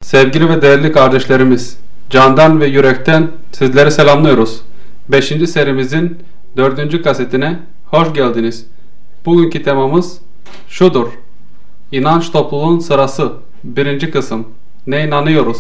Sevgili ve değerli kardeşlerimiz, candan ve yürekten sizleri selamlıyoruz. 5. serimizin 4. kasetine hoş geldiniz. Bugünkü temamız şudur: İnanç topluluğun sırası. 1. kısım. Ne inanıyoruz?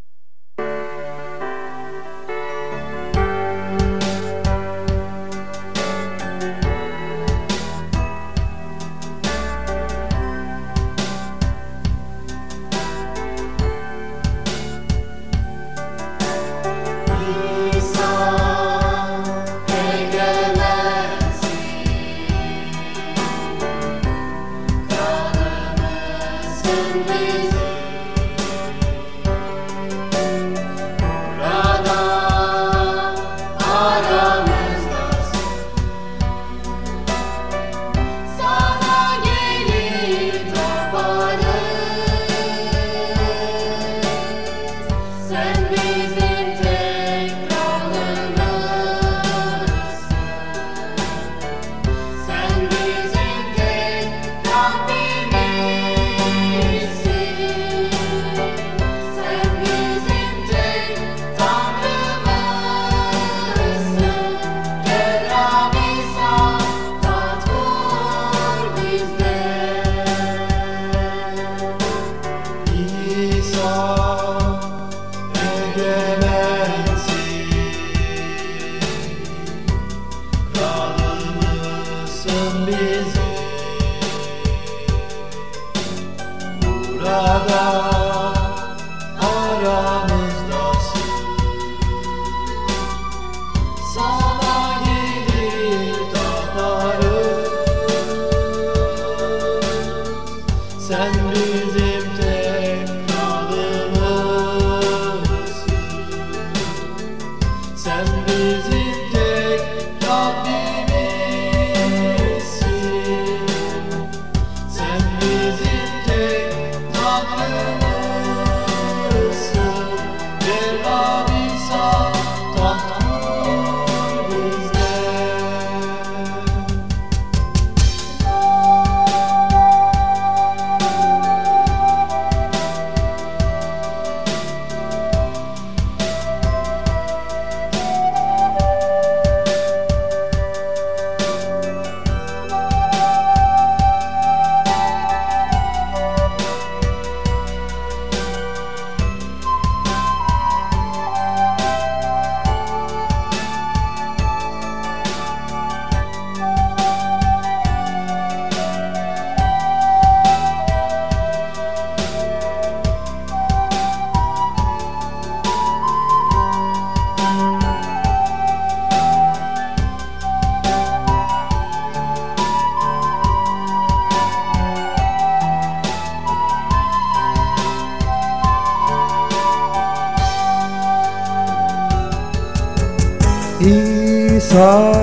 İsa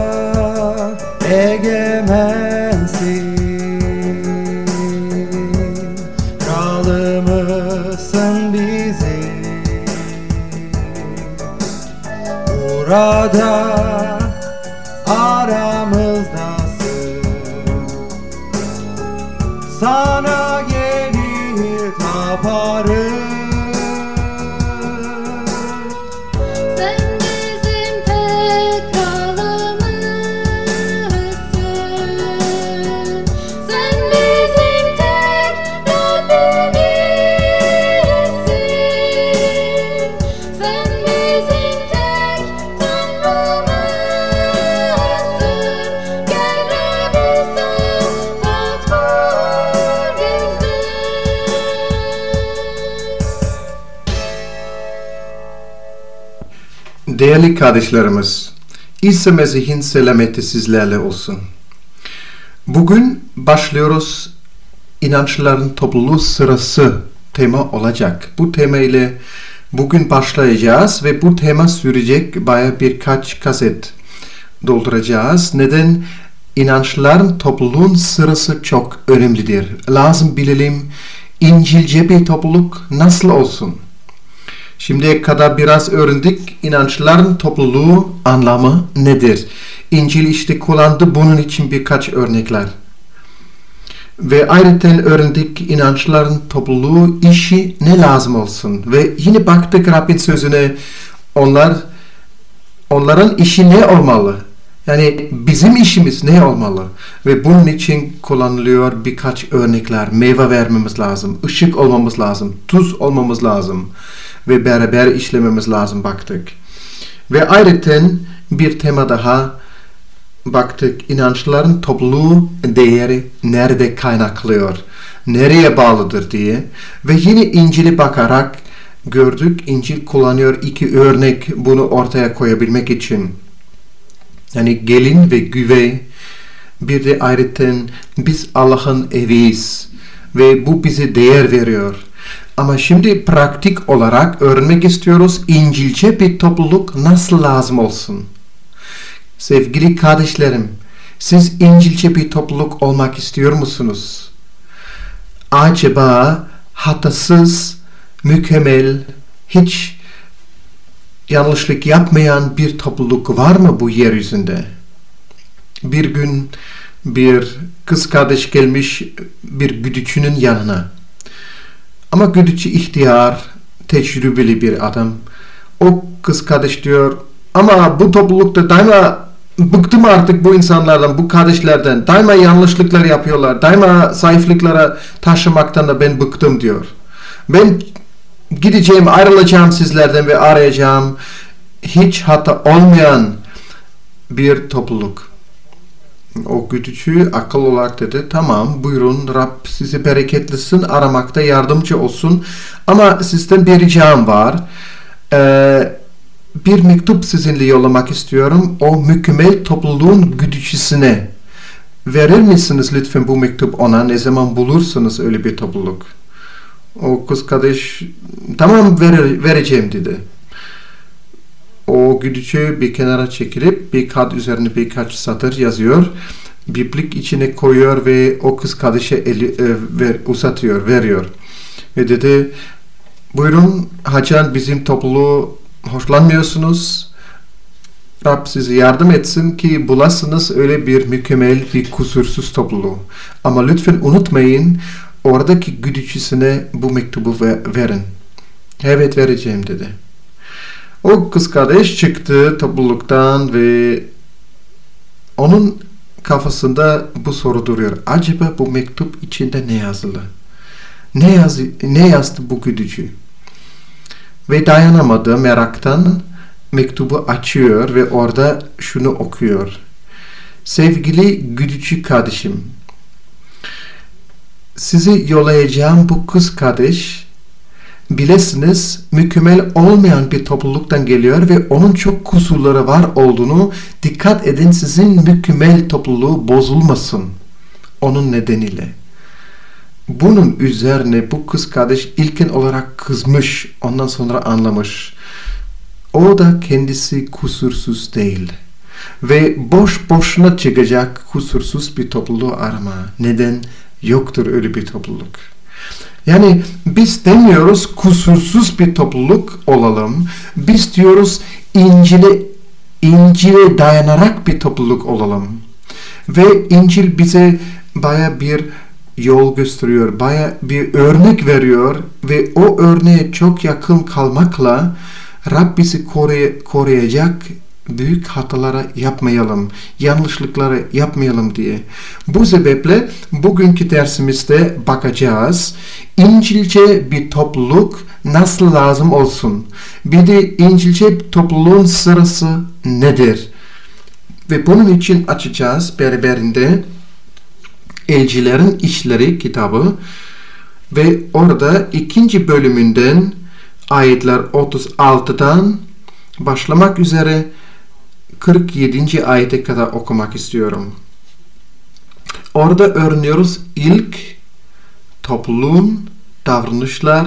egemensin, kralımızsın bizim. Burada aramızdasın, sana gelir taparız. Değerli kardeşlerimiz, İsa Mesih'in selameti sizlerle olsun. Bugün başlıyoruz, inançların topluluğu sırası tema olacak. Bu tema ile bugün başlayacağız ve bu tema sürecek, bayağı birkaç kaset dolduracağız. Neden? İnançların topluluğun sırası çok önemlidir. Lazım bilelim, İncilce bir topluluk nasıl olsun? Şimdiye kadar biraz öğrendik, inançların topluluğu anlamı nedir? İncil işte kullandı bunun için birkaç örnekler. Ve ayrıca öğrendik inançların topluluğu işi ne lazım olsun. Ve yine baktık Rabbin sözüne, onların işi ne olmalı? Yani bizim işimiz ne olmalı? Ve bunun için kullanılıyor birkaç örnekler. Meyve vermemiz lazım, ışık olmamız lazım, tuz olmamız lazım ve beraber işlememiz lazım baktık. Ve ayrıca bir tema daha baktık. İnançların topluluğu değeri nerede kaynaklıyor? Nereye bağlıdır diye. Ve yine İncil'e bakarak gördük. İncil kullanıyor 2 örnek bunu ortaya koyabilmek için. Yani gelin ve güvey. Bir de ayrıca biz Allah'ın eviyiz. Ve bu bize değer veriyor. Ama şimdi pratik olarak öğrenmek istiyoruz. İncilce bir topluluk nasıl lazım olsun? Sevgili kardeşlerim, siz İncilce bir topluluk olmak istiyor musunuz? Acaba hatasız, mükemmel, hiç yanlışlık yapmayan bir topluluk var mı bu yeryüzünde? Bir gün bir kız kardeş gelmiş bir güdücünün yanına. Ama güdücü ihtiyar, tecrübeli bir adam. O kız kardeş diyor, ama bu toplulukta daima bıktım artık bu insanlardan, bu kardeşlerden. Daima yanlışlıklar yapıyorlar. Daima zayıflıklara taşımaktan da ben bıktım diyor. Ben gideceğim, ayrılacağım sizlerden ve arayacağım hiç hata olmayan bir topluluk. O güdücü akıl olarak dedi, tamam buyurun, Rab sizi bereketlesin, aramakta yardımcı olsun. Ama sizden bir ricam var. Bir mektup sizinle yollamak istiyorum. O mükemmel topluluğun güdücüsüne. Verir misiniz lütfen bu mektup ona? Ne zaman bulursunuz öyle bir topluluk? O kız kardeş, tamam vereceğim dedi. O güdücü bir kenara çekilip bir kağıt üzerine birkaç satır yazıyor. Biblik içine koyuyor ve o kız kardeşe uzatıyor, veriyor. Ve dedi, buyurun Hacan, bizim topluluğu hoşlanmıyorsunuz. Rab size yardım etsin ki bulasınız öyle bir mükemmel, bir kusursuz topluluğu. Ama lütfen unutmayın, oradaki güdücüsüne bu mektubu verin. Evet vereceğim dedi. O kız kardeş çıktı topluluktan ve onun kafasında bu soru duruyor. Acaba bu mektup içinde ne yazılı? Ne yazdı bu güdücü? Ve dayanamadı meraktan, mektubu açıyor ve orada şunu okuyor. Sevgili güdücü kardeşim, sizi yollayacağım bu kız kardeş, bilesiniz mükemmel olmayan bir topluluktan geliyor ve onun çok kusurları var olduğunu, dikkat edin sizin mükemmel topluluğu bozulmasın onun nedeniyle. Bunun üzerine bu kız kardeş ilkin olarak kızmış, ondan sonra anlamış. O da kendisi kusursuz değil. Ve boş boşuna çıkacak kusursuz bir topluluğu arama. Neden? Yoktur öyle bir topluluk. Yani biz demiyoruz kusursuz bir topluluk olalım. Biz diyoruz İncil'e dayanarak bir topluluk olalım. Ve İncil bize baya bir yol gösteriyor, baya bir örnek veriyor ve o örneğe çok yakın kalmakla Rab bizi koruyacak, büyük hatalara yapmayalım, yanlışlıkları yapmayalım diye. Bu sebeple bugünkü dersimizde bakacağız. İncilce bir topluluk nasıl lazım olsun? Bir de İncilce topluluğun sırası nedir? Ve bunun için açacağız beraberinde Elçilerin İşleri kitabı ve orada 2. bölümünden ayetler 36'dan başlamak üzere 47. ayete kadar okumak istiyorum. Orada öğreniyoruz ilk topluluğun davranışlar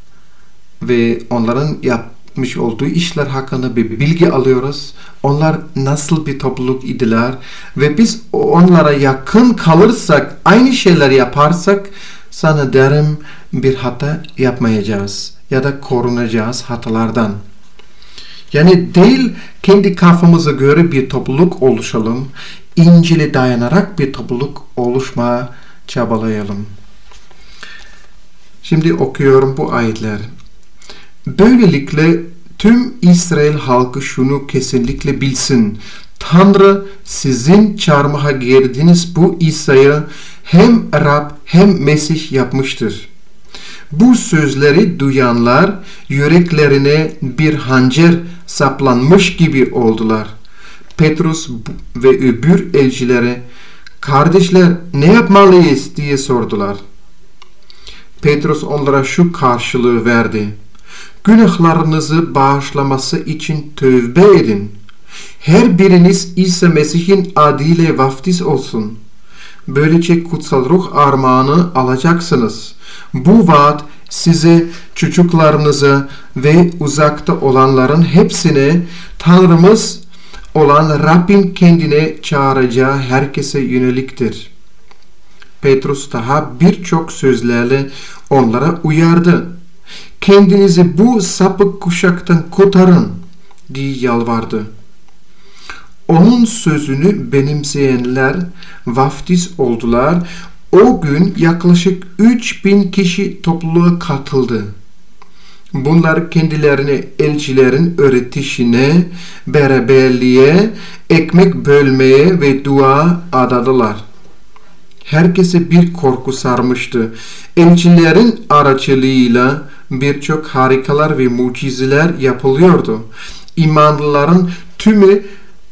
ve onların yapmış olduğu işler hakkında bir bilgi alıyoruz. Onlar nasıl bir topluluk idiler ve biz onlara yakın kalırsak, aynı şeyler yaparsak sana derim bir hata yapmayacağız ya da korunacağız hatalardan. Yani değil kendi kafamıza göre bir topluluk oluşalım, İncil'e dayanarak bir topluluk oluşmaya çabalayalım. Şimdi okuyorum bu ayetler. Böylelikle tüm İsrail halkı şunu kesinlikle bilsin. Tanrı sizin çarmıha girdiğiniz bu İsa'yı hem Rab hem Mesih yapmıştır. Bu sözleri duyanlar yüreklerine bir hançer saplanmış gibi oldular. Petrus ve öbür elçilere, "Kardeşler, ne yapmalıyız?" diye sordular. Petrus onlara şu karşılığı verdi: "Günahlarınızı bağışlaması için tövbe edin. Her biriniz İsa Mesih'in adıyla vaftiz olsun. Böylece kutsal ruh armağanı alacaksınız. Bu vaat size, çocuklarınıza ve uzakta olanların hepsine Tanrımız olan Rabbin kendine çağıracağı herkese yöneliktir." Petrus daha birçok sözlerle onlara uyardı. "Kendinizi bu sapık kuşaktan kurtarın," diye yalvardı. Onun sözünü benimseyenler vaftiz oldular. O gün yaklaşık 3000 kişi topluluğa katıldı. Bunlar kendilerini elçilerin öğretişine, beraberliğe, ekmek bölmeye ve dua adadılar. Herkese bir korku sarmıştı. Elçilerin aracılığıyla birçok harikalar ve mucizeler yapılıyordu. İmanlıların tümü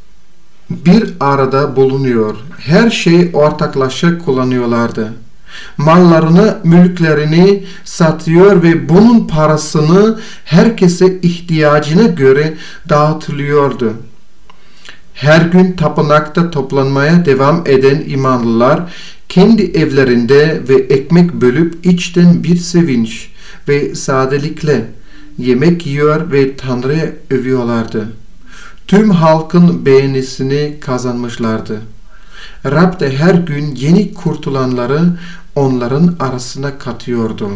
bir arada bulunuyor. Her şeyi ortaklaşa kullanıyorlardı. Mallarını, mülklerini satıyor ve bunun parasını herkese ihtiyacına göre dağıtılıyordu. Her gün tapınakta toplanmaya devam eden imanlılar kendi evlerinde ve ekmek bölüp içten bir sevinç ve sadelikle yemek yiyor ve Tanrı'ya övüyorlardı. Tüm halkın beğenisini kazanmışlardı. Rab de her gün yeni kurtulanları onların arasına katıyordu.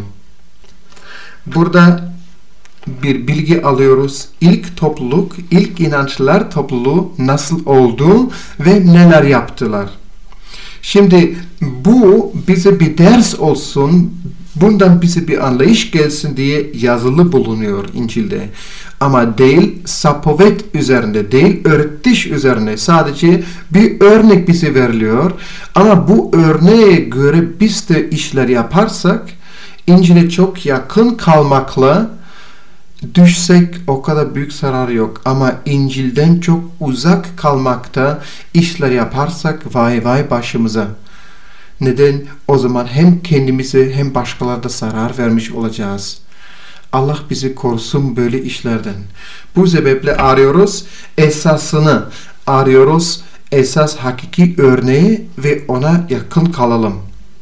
Burada bir bilgi alıyoruz. İlk topluluk, ilk inançlılar topluluğu nasıl oldu ve neler yaptılar. Şimdi bu bize bir ders olsun, bundan bize bir anlayış gelsin diye yazılı bulunuyor İncil'de. Ama değil sapovet üzerinde, değil öğretiş üzerine, sadece bir örnek bize veriliyor. Ama bu örneğe göre biz de işler yaparsak, İncil'e çok yakın kalmakla düşsek o kadar büyük zarar yok. Ama İncil'den çok uzak kalmakta işler yaparsak vay vay başımıza. Neden? O zaman hem kendimize hem başkalarına zarar vermiş olacağız. Allah bizi korusun böyle işlerden. Bu sebeple arıyoruz esasını, arıyoruz esas hakiki örneği ve ona yakın kalalım.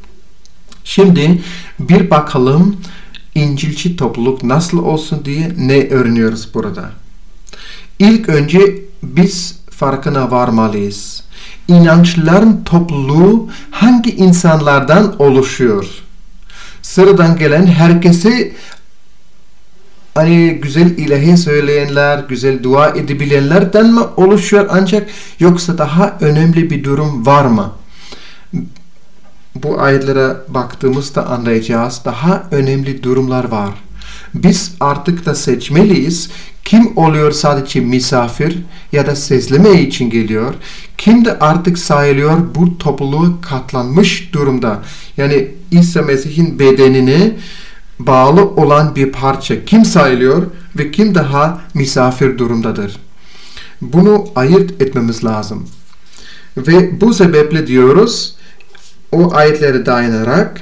Şimdi bir bakalım İncilci topluluk nasıl olsun diye ne öğreniyoruz burada. İlk önce biz farkına varmalıyız. İnançlıların topluluğu hangi insanlardan oluşuyor? Sıradan gelen herkesi güzel ilahi söyleyenler, güzel dua edebilenlerden mi oluşuyor ancak yoksa daha önemli bir durum var mı? Bu ayetlere baktığımızda anlayacağız. Daha önemli durumlar var. Biz artık da seçmeliyiz. Kim oluyor sadece misafir ya da sezleme için geliyor? Kim de artık sayılıyor bu topluluğa katlanmış durumda? Yani İsa Mesih'in bedenine bağlı olan bir parça. Kim sayılıyor ve kim daha misafir durumdadır? Bunu ayırt etmemiz lazım. Ve bu sebeple diyoruz, o ayetlere dayanarak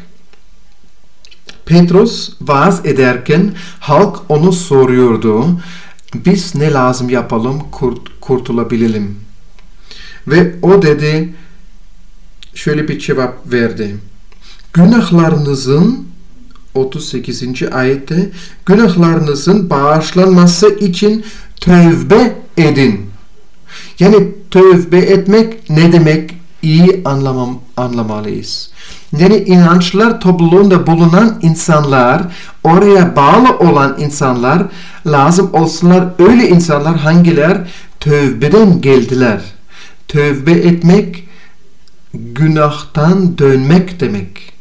Petrus vaaz ederken halk onu soruyordu. Biz ne lazım yapalım kurtulabilelim? Ve o dedi, şöyle bir cevap verdi. Günahlarınızın 38. ayette günahlarınızın bağışlanması için tövbe edin. Yani tövbe etmek ne demek? İyi anlamalıyız. Yani inançlar topluluğunda bulunan insanlar, oraya bağlı olan insanlar lazım olsunlar. Öyle insanlar hangiler? Tövbeden geldiler. Tövbe etmek, günahtan dönmek demek.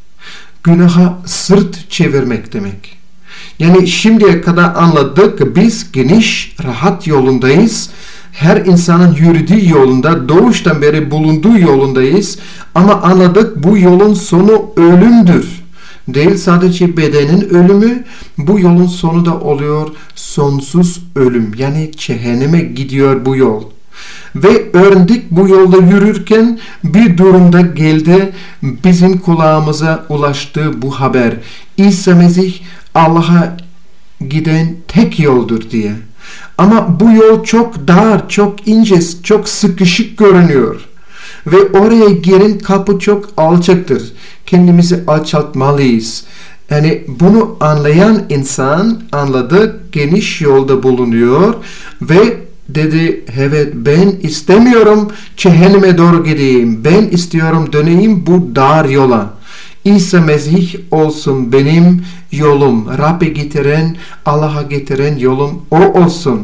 günaha sırt çevirmek demek. Yani şimdiye kadar anladık, biz geniş, rahat yolundayız. Her insanın yürüdüğü yolunda, doğuştan beri bulunduğu yolundayız. Ama anladık, bu yolun sonu ölümdür. Değil sadece bedenin ölümü, bu yolun sonu da oluyor sonsuz ölüm. Yani cehenneme gidiyor bu yol. Ve öğrendik, bu yolda yürürken bir durumda geldi, bizim kulağımıza ulaştı bu haber. İsa Mesih Allah'a giden tek yoldur diye. Ama bu yol çok dar, çok ince, çok sıkışık görünüyor. Ve oraya giren kapı çok alçaktır. Kendimizi alçaltmalıyız. Yani bunu anlayan insan anladı, geniş yolda bulunuyor ve dedi, evet ben istemiyorum cehenneme doğru gideyim. Ben istiyorum döneyim bu dar yola. İsa Mesih olsun benim yolum. Rabbe getiren, Allah'a getiren yolum o olsun.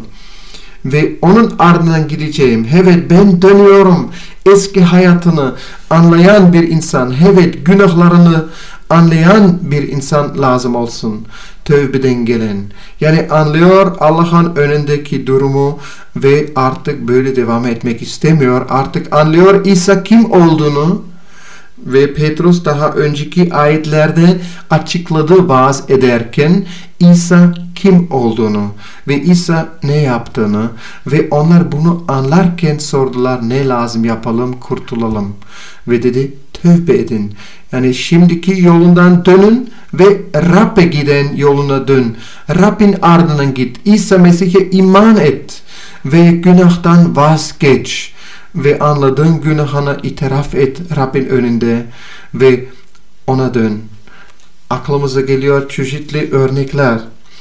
Ve onun ardından gideceğim. Evet ben dönüyorum. Eski hayatını anlayan bir insan, evet günahlarını anlayan bir insan lazım olsun. Tövbeden gelen. Yani anlıyor Allah'ın önündeki durumu ve artık böyle devam etmek istemiyor. Artık anlıyor İsa kim olduğunu. Ve Petrus daha önceki ayetlerde açıkladı vaaz ederken İsa kim olduğunu ve İsa ne yaptığını ve onlar bunu anlarken sordular ne lazım yapalım kurtulalım ve dedi tövbe edin. Yani şimdiki yolundan dönün ve Rabbe giden yoluna dön. Rabbin ardından git. İsa Mesih'e iman et ve günahtan vazgeç. Ve anladığın günahını itiraf et Rabbin önünde ve ona dön. Aklımıza geliyor çeşitli örnekler.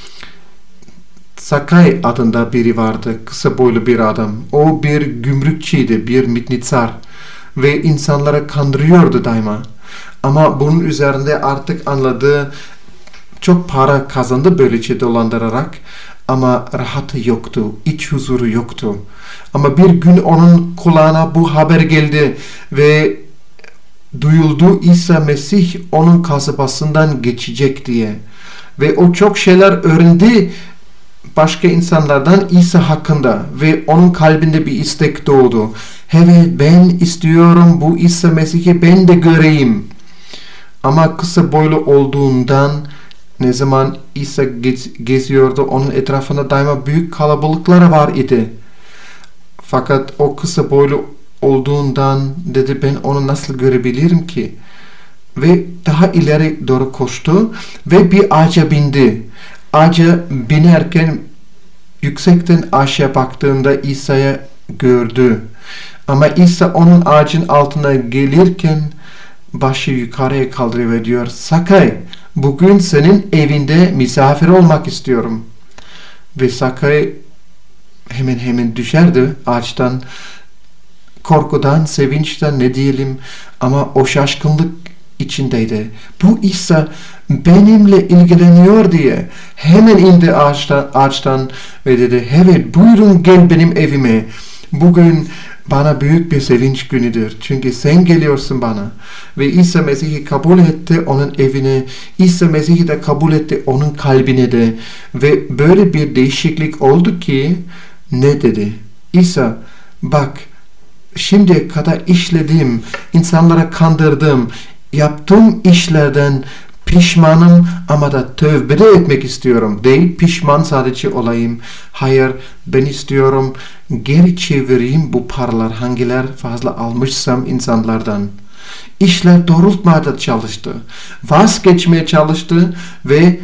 Sakay adında biri vardı. Kısa boylu bir adam. O bir gümrükçiydi, bir mitnitsar. Ve insanlara kandırıyordu daima. Ama bunun üzerinde artık anladığı çok para kazandı böylece dolandırarak. Ama rahatı yoktu, iç huzuru yoktu. Ama bir gün onun kulağına bu haber geldi ve duyuldu İsa Mesih onun kasabasından geçecek diye. Ve o çok şeyler öğrendi başka insanlardan İsa hakkında ve onun kalbinde bir istek doğdu. Evet ben istiyorum bu İsa Mesih'i ben de göreyim. Ama kısa boylu olduğundan ne zaman İsa geziyordu onun etrafında daima büyük kalabalıklar var idi. Fakat o kısa boylu olduğundan dedi ben onu nasıl görebilirim ki? Ve daha ileri doğru koştu ve bir ağaca bindi. Ağaca binerken yüksekten aşağı baktığında İsa'yı gördü. Ama İsa onun ağacın altına gelirken başı yukarıya kaldırıyor ve diyor Sakay bugün senin evinde misafir olmak istiyorum. Ve Sakay hemen düşerdi ağaçtan. Korkudan, sevinçten ne diyelim ama o şaşkınlık içindeydi. Bu İsa benimle ilgileniyor diye hemen indi ağaçtan ve dedi evet buyurun gel benim evime. Bugün bana büyük bir sevinç günüdür. Çünkü sen geliyorsun bana. Ve İsa Mesih'i kabul etti onun evine. İsa Mesih'i de kabul etti onun kalbine de. Ve böyle bir değişiklik oldu ki ne dedi? İsa bak şimdiye kadar işlediğim, insanlara kandırdığım, yaptığım işlerden pişmanım ama da tövbe de etmek istiyorum. Değil pişman sadece olayım. Hayır ben istiyorum geri çevireyim bu paralar hangiler fazla almışsam insanlardan. İşler doğrultmaya çalıştı. Vazgeçmeye çalıştı ve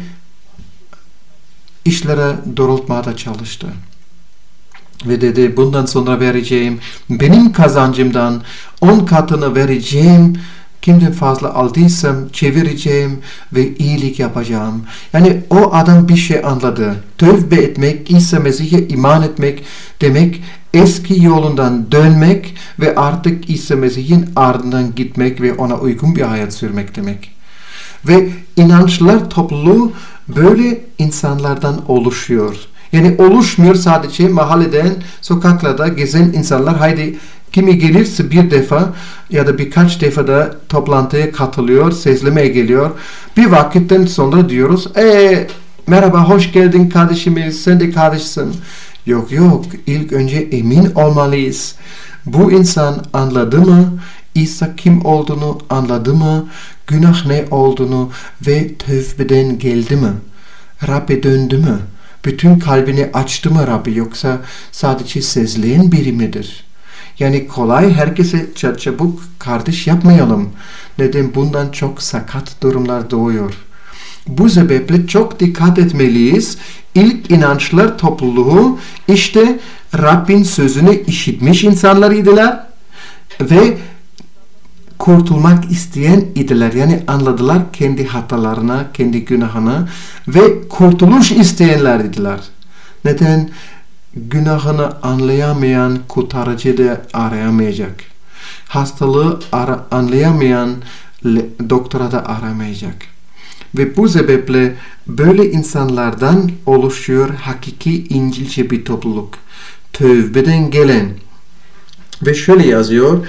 işlere doğrultmaya çalıştı. Ve dedi bundan sonra vereceğim benim kazancımdan 10 katını vereceğim. Kimden fazla aldıysam çevireceğim ve iyilik yapacağım. Yani o adam bir şey anladı. Tövbe etmek, İsa Mesih'e iman etmek demek eski yolundan dönmek ve artık İsa Mesih'in ardından gitmek ve ona uygun bir hayat sürmek demek. Ve inançlar topluluğu böyle insanlardan oluşuyor. Yani oluşmuyor sadece mahalleden, sokaklarda gezen insanlar haydi Kimi gelirse bir defa ya da birkaç defa da toplantıya katılıyor, seslemeye geliyor. Bir vakitten sonra diyoruz, merhaba, hoş geldin kardeşimiz, sen de kardeşsin. Yok, ilk önce emin olmalıyız. Bu insan anladı mı? İsa kim olduğunu anladı mı? Günah ne olduğunu ve tövbeden geldi mi? Rabbe döndü mü? Bütün kalbini açtı mı Rabbi, yoksa sadece sezleyen biri midir? Yani kolay herkese çabuk kardeş yapmayalım. Neden? Bundan çok sakat durumlar doğuyor. Bu sebeple çok dikkat etmeliyiz. İlk inançlar topluluğu işte Rabbin sözünü işitmiş insanlar idiler ve kurtulmak isteyen idiler. Yani anladılar kendi hatalarına, kendi günahına ve kurtuluş isteyenler idiler. Neden? Günahını anlayamayan kurtarıcı da arayamayacak. Hastalığı anlayamayan doktora da aramayacak. Ve bu sebeple böyle insanlardan oluşuyor hakiki İncilce bir topluluk. Tövbeden gelen. Ve şöyle yazıyor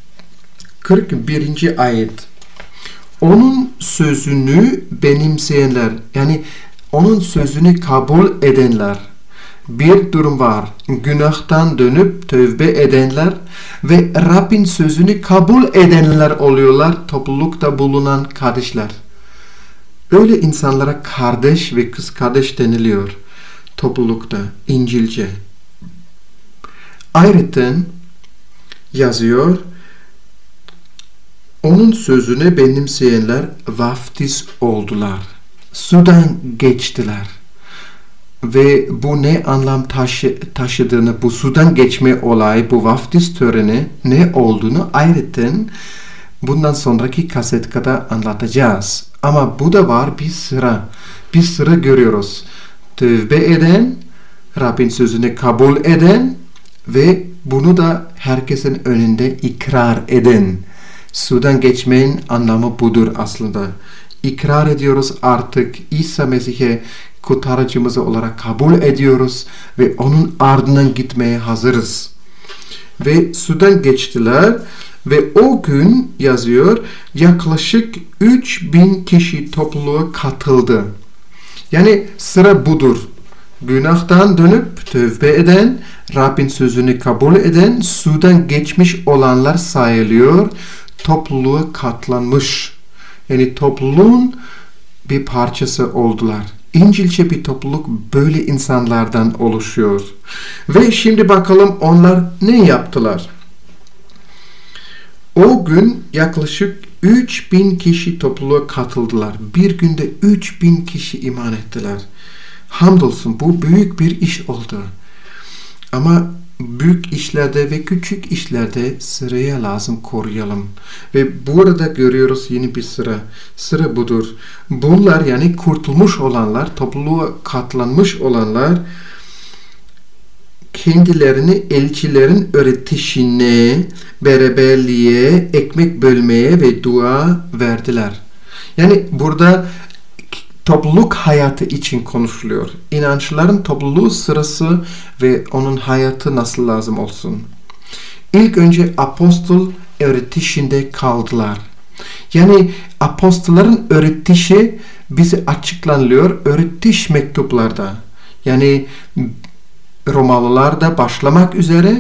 41. ayet. Onun sözünü benimseyenler, yani onun sözünü kabul edenler. Bir durum var. Günahtan dönüp tövbe edenler ve Rabbin sözünü kabul edenler oluyorlar, toplulukta bulunan kardeşler. Öyle insanlara kardeş ve kız kardeş deniliyor toplulukta, İncilce. Ayrıca yazıyor, onun sözünü benimseyenler vaftiz oldular. Sudan geçtiler. Ve bu ne anlam taşıdığını, bu sudan geçme olayı, bu vaftiz töreni ne olduğunu ayrıca bundan sonraki kasetkada anlatacağız. Ama bu da var bir sıra görüyoruz. Tövbe eden, Rabbin sözünü kabul eden ve bunu da herkesin önünde ikrar eden. Sudan geçmenin anlamı budur aslında. İkrar ediyoruz, artık İsa Mesih'e kurtarıcımız olarak kabul ediyoruz ve onun ardından gitmeye hazırız. Ve sudan geçtiler ve o gün yazıyor yaklaşık 3000 kişi topluluğa katıldı. Yani sıra budur. Günahtan dönüp tövbe eden, Rabbin sözünü kabul eden, sudan geçmiş olanlar sayılıyor. Topluluğa katlanmış. Yani topluluğun bir parçası oldular. İncilce bir topluluk böyle insanlardan oluşuyor. Ve şimdi bakalım onlar ne yaptılar? O gün yaklaşık 3000 kişi topluluğa katıldılar. Bir günde 3000 kişi iman ettiler. Hamdolsun, bu büyük bir iş oldu. Ama büyük işlerde ve küçük işlerde sıraya lazım koruyalım. Ve burada görüyoruz yeni bir sıra. Sıra budur. Bunlar, yani kurtulmuş olanlar, topluluğa katlanmış olanlar kendilerini elçilerin öğretişine, beraberliğe, ekmek bölmeye ve dua verdiler. Yani burada topluluk hayatı için konuşuluyor. İnançların topluluğu sırası ve onun hayatı nasıl lazım olsun. İlk önce apostol öğretişinde kaldılar. Yani apostolların öğretişi bize açıklanıyor öğretiş mektuplarda. Yani Romalılarda başlamak üzere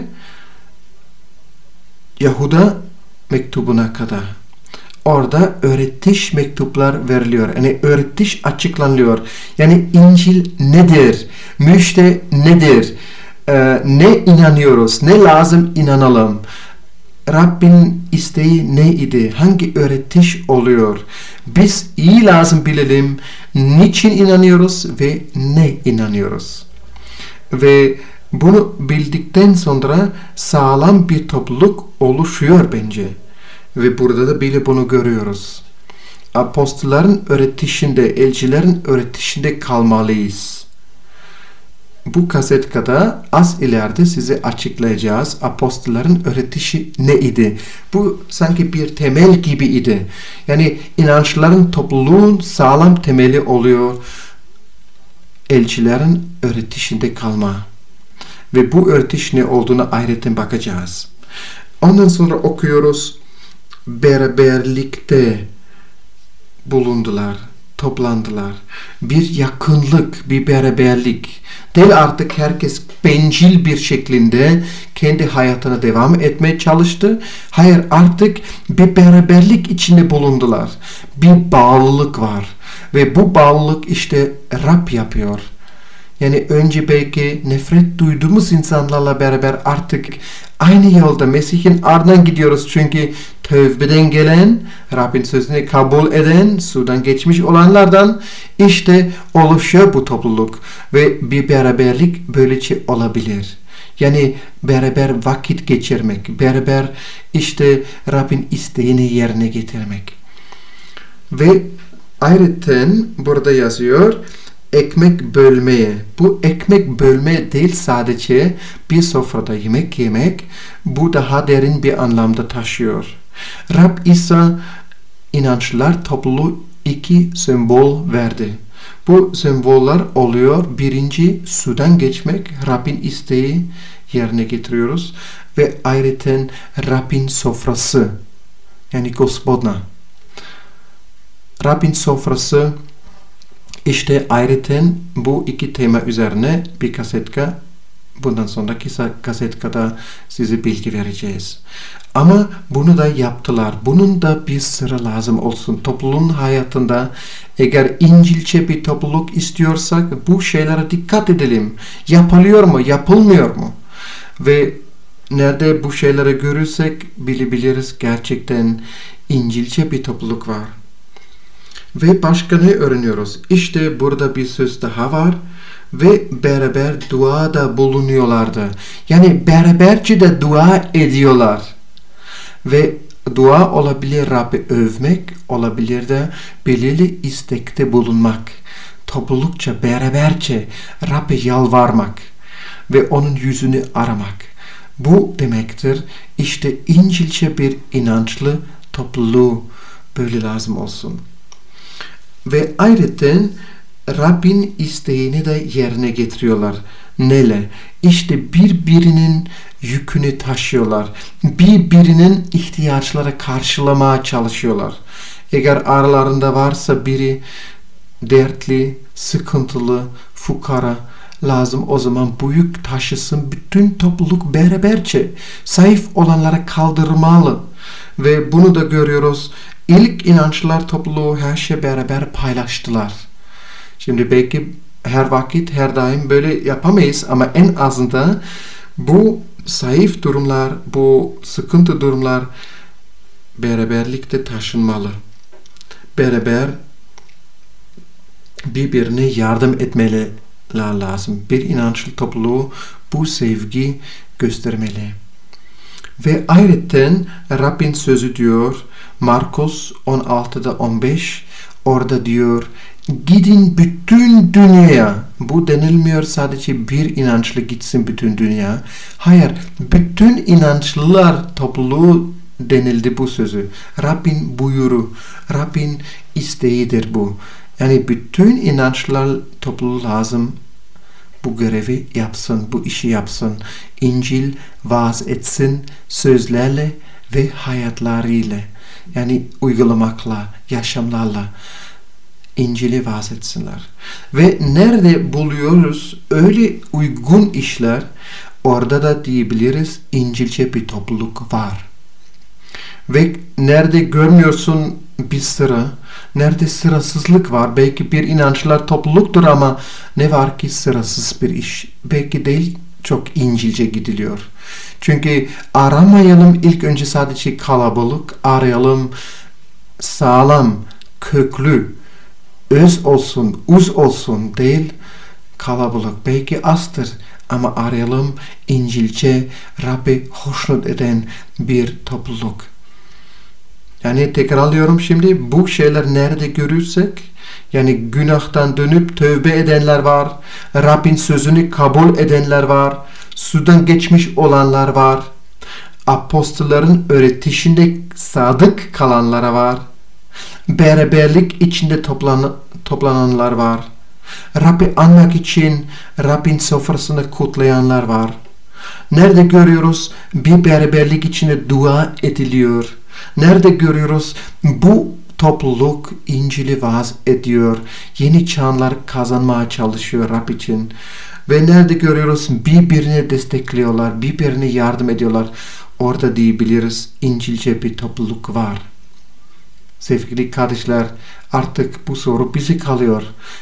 Yahuda mektubuna kadar. Orada öğretiş mektuplar veriliyor. Yani öğretiş açıklanıyor. Yani İncil nedir? Müjde nedir? Ne inanıyoruz? Ne lazım inanalım? Rabbin isteği neydi? Hangi öğretiş oluyor? Biz iyi lazım bilelim. Niçin inanıyoruz ve ne inanıyoruz? Ve bunu bildikten sonra sağlam bir topluluk oluşuyor bence. Ve burada da bile bunu görüyoruz. Apostolların öğretişinde, elçilerin öğretişinde kalmalıyız. Bu kasetkada az ileride size açıklayacağız. Apostolların öğretişi ne idi? Bu sanki bir temel gibi idi. Yani inançların topluluğun sağlam temeli oluyor. Elçilerin öğretişinde kalma. Ve bu öğretiş ne olduğuna ayrıca bakacağız. Ondan sonra okuyoruz. Beraberlikte bulundular, toplandılar. Bir yakınlık, bir beraberlik. Değil artık herkes bencil bir şeklinde kendi hayatına devam etmeye çalıştı. Hayır, artık bir beraberlik içinde bulundular. Bir bağlılık var. Ve bu bağlılık işte Rab yapıyor. Yani önce belki nefret duyduğumuz insanlarla beraber artık aynı yolda Mesih'in ardından gidiyoruz. Çünkü tövbeden gelen, Rabbin sözünü kabul eden, sudan geçmiş olanlardan işte oluşuyor bu topluluk. Ve bir beraberlik böylece olabilir. Yani beraber vakit geçirmek, beraber işte Rabbin isteğini yerine getirmek. Ve ayrıca burada yazıyor, ekmek bölmeye. Bu ekmek bölme değil sadece bir sofrada yemek yemek, bu daha derin bir anlamda taşıyor. Rab İsa inançlılar topluluğu 2 sembol verdi. Bu semboller oluyor. Birinci, sudan geçmek, Rabbin isteği yerine getiriyoruz. Ve ayrıca Rabbin sofrası, yani Gospodna. Rabbin sofrası, İşte ayrıca bu 2 tema üzerine bir kasetka, bundan sonraki kasetkada size bilgi vereceğiz. Ama bunu da yaptılar. Bunun da bir sıra lazım olsun. Topluluğun hayatında eğer İncilçe bir topluluk istiyorsak bu şeylere dikkat edelim. Yapılıyor mu, yapılmıyor mu? Ve nerede bu şeyleri görürsek bilebiliriz gerçekten İncilçe bir topluluk var. Ve başka ne öğreniyoruz? İşte burada bir söz daha var. Ve beraber duada bulunuyorlardı. Yani beraberce de dua ediyorlar. Ve dua olabilir Rabbi övmek, olabilir de belirli istekte bulunmak. Toplulukça, beraberce Rabbi yalvarmak ve onun yüzünü aramak. Bu demektir. İşte İncilçe bir inançlı topluluğu böyle lazım olsun. Ve ayrıca Rabbin isteğini de yerine getiriyorlar. Neyle? İşte birbirinin yükünü taşıyorlar. Birbirinin ihtiyaçları karşılamaya çalışıyorlar. Eğer aralarında varsa biri dertli, sıkıntılı, fukara lazım, o zaman bu yük taşısın. Bütün topluluk beraberce zayıf olanları kaldırmalı. Ve bunu da görüyoruz. İlk inançlılar topluluğu her şey beraber paylaştılar. Şimdi belki her vakit, her daim böyle yapamayız ama en azından bu zayıf durumlar, bu sıkıntı durumlar beraberlikte taşınmalı. Beraber birbirine yardım etmeleri lazım. Bir inançlı topluluğu bu sevgi göstermeli. Ve ayrıca Rabbin sözü diyor, Markus 16'da 15, orada diyor, gidin bütün dünyaya. Bu denilmiyor sadece bir inançlı gitsin bütün dünya. Hayır, bütün inançlılar topluluğu denildi bu sözü. Rabbin buyuru, Rabbin isteğidir bu. Yani bütün inançlılar topluluğu lazım. Bu görevi yapsın, bu işi yapsın. İncil vaaz etsin sözlerle ve hayatlarıyla. Yani uygulamakla, yaşamlarla İncil'i vaaz etsinler. Ve nerede buluyoruz öyle uygun işler, orada da diyebiliriz İncil'ce bir topluluk var. Ve nerede görmüyorsun bir sıra, nerede sırasızlık var, belki bir inançlılar topluluktur ama ne var ki sırasız bir iş. Belki değil, çok İncil'ce gidiliyor. Çünkü aramayalım ilk önce sadece kalabalık, arayalım sağlam, köklü, öz olsun, uz olsun değil, kalabalık. Belki azdır ama arayalım İncil'ce Rabbi hoşnut eden bir topluluk. Yani tekrarlıyorum şimdi, bu şeyler nerede görürsek, yani günahtan dönüp tövbe edenler var, Rabbin sözünü kabul edenler var, sudan geçmiş olanlar var, apostolların öğretişinde sadık kalanlara var, beraberlik içinde toplananlar var, Rabbi anmak için Rabbin sofrasını kutlayanlar var. Nerede görüyoruz bir beraberlik içinde dua ediliyor? Nerede görüyoruz bu topluluk İncil'i vaaz ediyor, yeni çağlar kazanmaya çalışıyor Rab için? Ve nerede görüyoruz birbirini destekliyorlar, birbirine yardım ediyorlar? Orada diyebiliriz İncil'ce bir topluluk var. Sevgili kardeşler, artık bu soru bize kalıyor.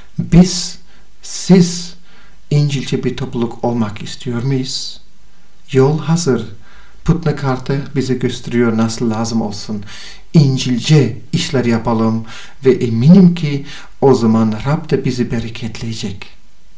Siz İncil'ce bir topluluk olmak istiyor muyuz? Yol hazır. Putna kartı bize gösteriyor nasıl lazım olsun. İncil'ce işler yapalım ve eminim ki o zaman Rab da bizi bereketleyecek.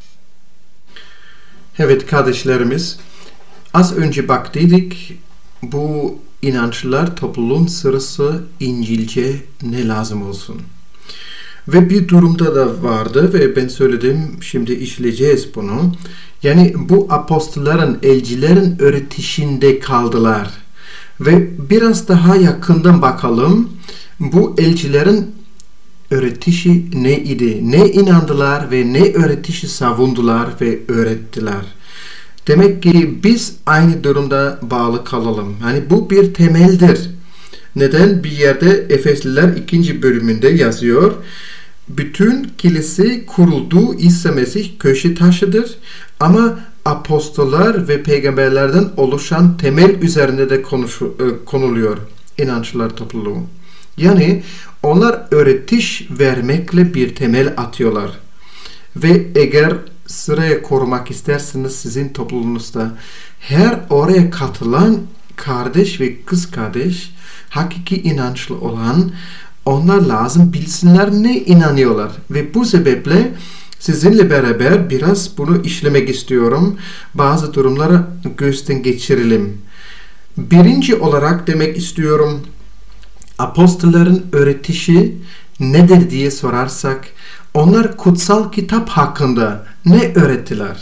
Evet kardeşlerimiz, az önce baktıydık bu inançlar toplum sırası İncil'ce ne lazım olsun. Ve bir durumda da vardı ve ben söyledim, şimdi işleyeceğiz bunu. Yani bu apostolların, elçilerin öğretişinde kaldılar. Ve biraz daha yakından bakalım. Bu elçilerin öğretişi ne idi? Ne inandılar ve ne öğretişi savundular ve öğrettiler? Demek ki biz aynı durumda bağlı kalalım. Yani bu bir temeldir. Neden? Bir yerde Efesliler 2. bölümünde yazıyor. Bütün kilise kurulduğu İsa Mesih köşe taşıdır. Ama apostollar ve peygamberlerden oluşan temel üzerinde de konuluyor inançlar topluluğu. Yani onlar öğretiş vermekle bir temel atıyorlar. Ve eğer sıraya korumak isterseniz sizin topluluğunuzda her oraya katılan kardeş ve kız kardeş hakiki inançlı olan, onlar lazım bilsinler ne inanıyorlar. Ve bu sebeple sizinle beraber biraz bunu işlemek istiyorum. Bazı durumları gözden geçirelim. Birinci olarak demek istiyorum, apostolların öğretişi nedir diye sorarsak, onlar kutsal kitap hakkında ne öğrettiler?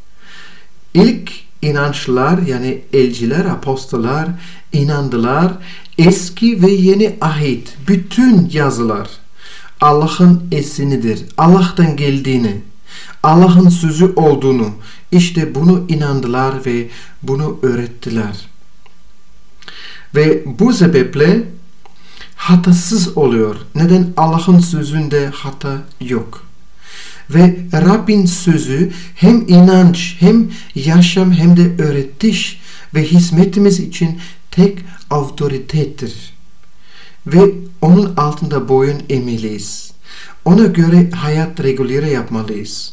İlk inançlar, yani elçiler, apostollar inandılar. Eski ve yeni ahit bütün yazılar Allah'ın esinidir. Allah'tan geldiğini, Allah'ın sözü olduğunu, işte bunu inandılar ve bunu öğrettiler. Ve bu sebeple hatasız oluyor. Neden? Allah'ın sözünde hata yok. Ve Rabbin sözü hem inanç, hem yaşam, hem de öğretiş ve hizmetimiz için tek otoritedir. Ve onun altında boyun eğmeliyiz. Ona göre hayat regüleri yapmalıyız.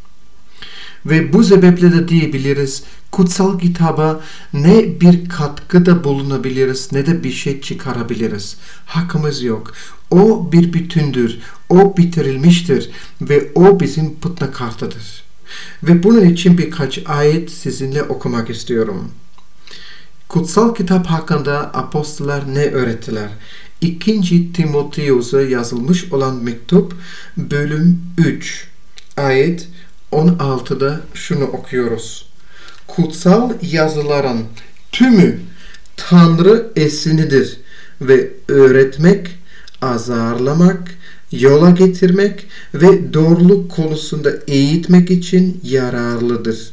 Ve bu sebeple de diyebiliriz, kutsal kitaba ne bir katkıda bulunabiliriz ne de bir şey çıkarabiliriz. Hakkımız yok. O bir bütündür. O bitirilmiştir ve o bizim putna kartıdır. Ve bunun için birkaç ayet sizinle okumak istiyorum. Kutsal kitap hakkında apostollar ne öğrettiler? 2. Timoteus'a yazılmış olan mektup bölüm 3 ayet 16'da şunu okuyoruz. Kutsal yazıların tümü Tanrı esinidir ve öğretmek, azarlamak, yola getirmek ve doğruluk konusunda eğitmek için yararlıdır.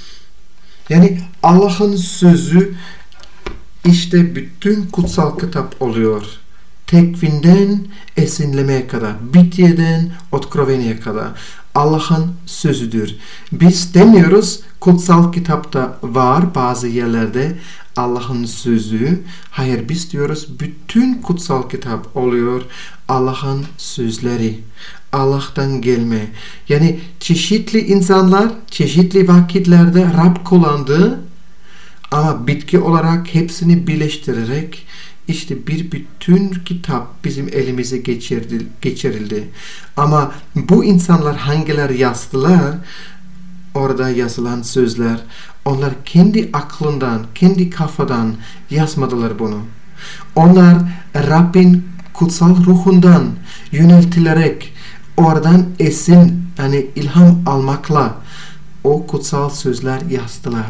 Yani Allah'ın sözü işte bütün kutsal kitap oluyor. Tekvinden esinlemeye kadar, Bityeden Otkroveni'ye kadar Allah'ın sözüdür. Biz demiyoruz kutsal kitapta var bazı yerlerde Allah'ın sözü. Hayır, biz diyoruz bütün kutsal kitap oluyor Allah'ın sözleri. Allah'tan gelme. Yani çeşitli insanlar çeşitli vakitlerde Rab kullandı ama bitki olarak hepsini birleştirerek işte bir bütün kitap bizim elimize geçirildi. Ama bu insanlar hangiler yazdılar? Orada yazılan sözler, onlar kendi aklından, kendi kafadan yazmadılar bunu. Onlar Rabbin kutsal ruhundan yöneltilerek oradan esin, yani ilham almakla o kutsal sözler yazdılar.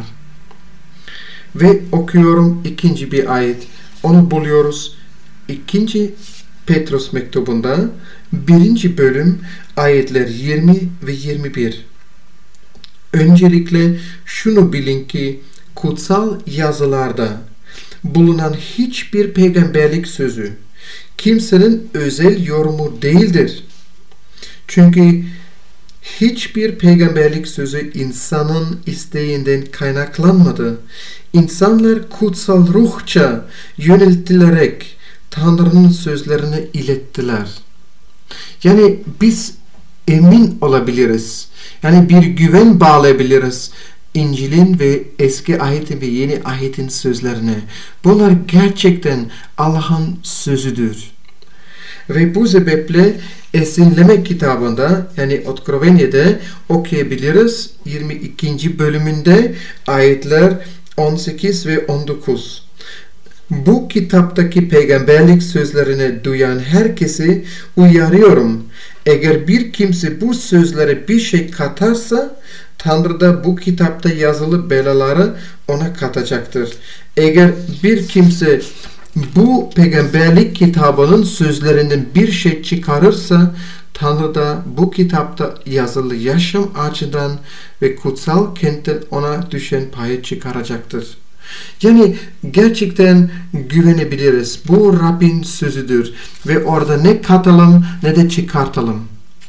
Ve okuyorum ikinci bir ayet. Onu buluyoruz 2. Petrus mektubunda 1. bölüm ayetler 20 ve 21. Öncelikle şunu bilin ki kutsal yazılarda bulunan hiçbir peygamberlik sözü kimsenin özel yorumu değildir. Çünkü hiçbir peygamberlik sözü insanın isteğinden kaynaklanmadı. İnsanlar kutsal ruhça yöneltilerek Tanrı'nın sözlerini ilettiler. Yani biz emin olabiliriz. Yani bir güven bağlayabiliriz İncil'in ve eski ayetin ve yeni ayetin sözlerine. Bunlar gerçekten Allah'ın sözüdür. Ve bu sebeple Esinleme kitabında yani Otkrovenye'de okuyabiliriz 22. bölümünde ayetler 18 ve 19. Bu kitaptaki peygamberlik sözlerini duyan herkesi uyarıyorum. Eğer bir kimse bu sözlere bir şey katarsa Tanrı da bu kitapta yazılı belaları ona katacaktır. Eğer bir kimse bu peygamberlik kitabının sözlerinden bir şey çıkarırsa Tanrı da bu kitapta yazılı yaşam ağacından ve kutsal kentten ona düşen payı çıkaracaktır. Yani gerçekten güvenebiliriz. Bu Rabbin sözüdür ve orada ne katalım ne de çıkartalım.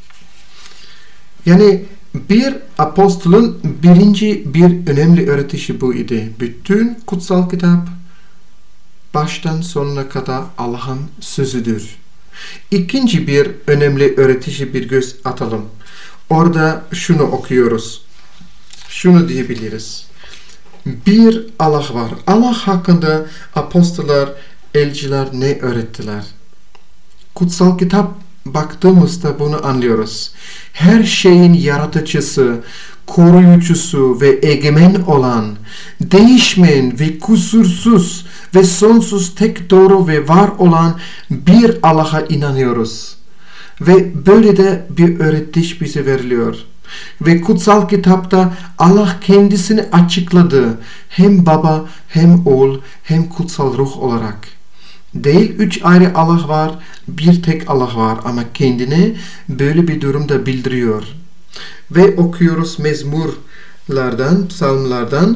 Yani bir apostolun bir önemli öğretisi bu idi. Bütün kutsal kitap baştan sonuna kadar Allah'ın sözüdür. İkinci bir önemli öğretisi bir göz atalım. Orada şunu okuyoruz. Şunu diyebiliriz. Bir Allah var. Allah hakkında apostollar, elçiler ne öğrettiler? Kutsal kitap baktığımızda bunu anlıyoruz. Her şeyin yaratıcısı, koruyucusu ve egemen olan, değişmeyen ve kusursuz ve sonsuz tek doğru ve var olan bir Allah'a inanıyoruz. Ve böyle de bir öğretiş bize veriliyor. Ve kutsal kitapta Allah kendisini açıkladı. Hem baba, hem oğul, hem kutsal ruh olarak. Değil 3 ayrı Allah var, bir tek Allah var ama kendini böyle bir durumda bildiriyor. Ve okuyoruz mezmurlardan, psalmlardan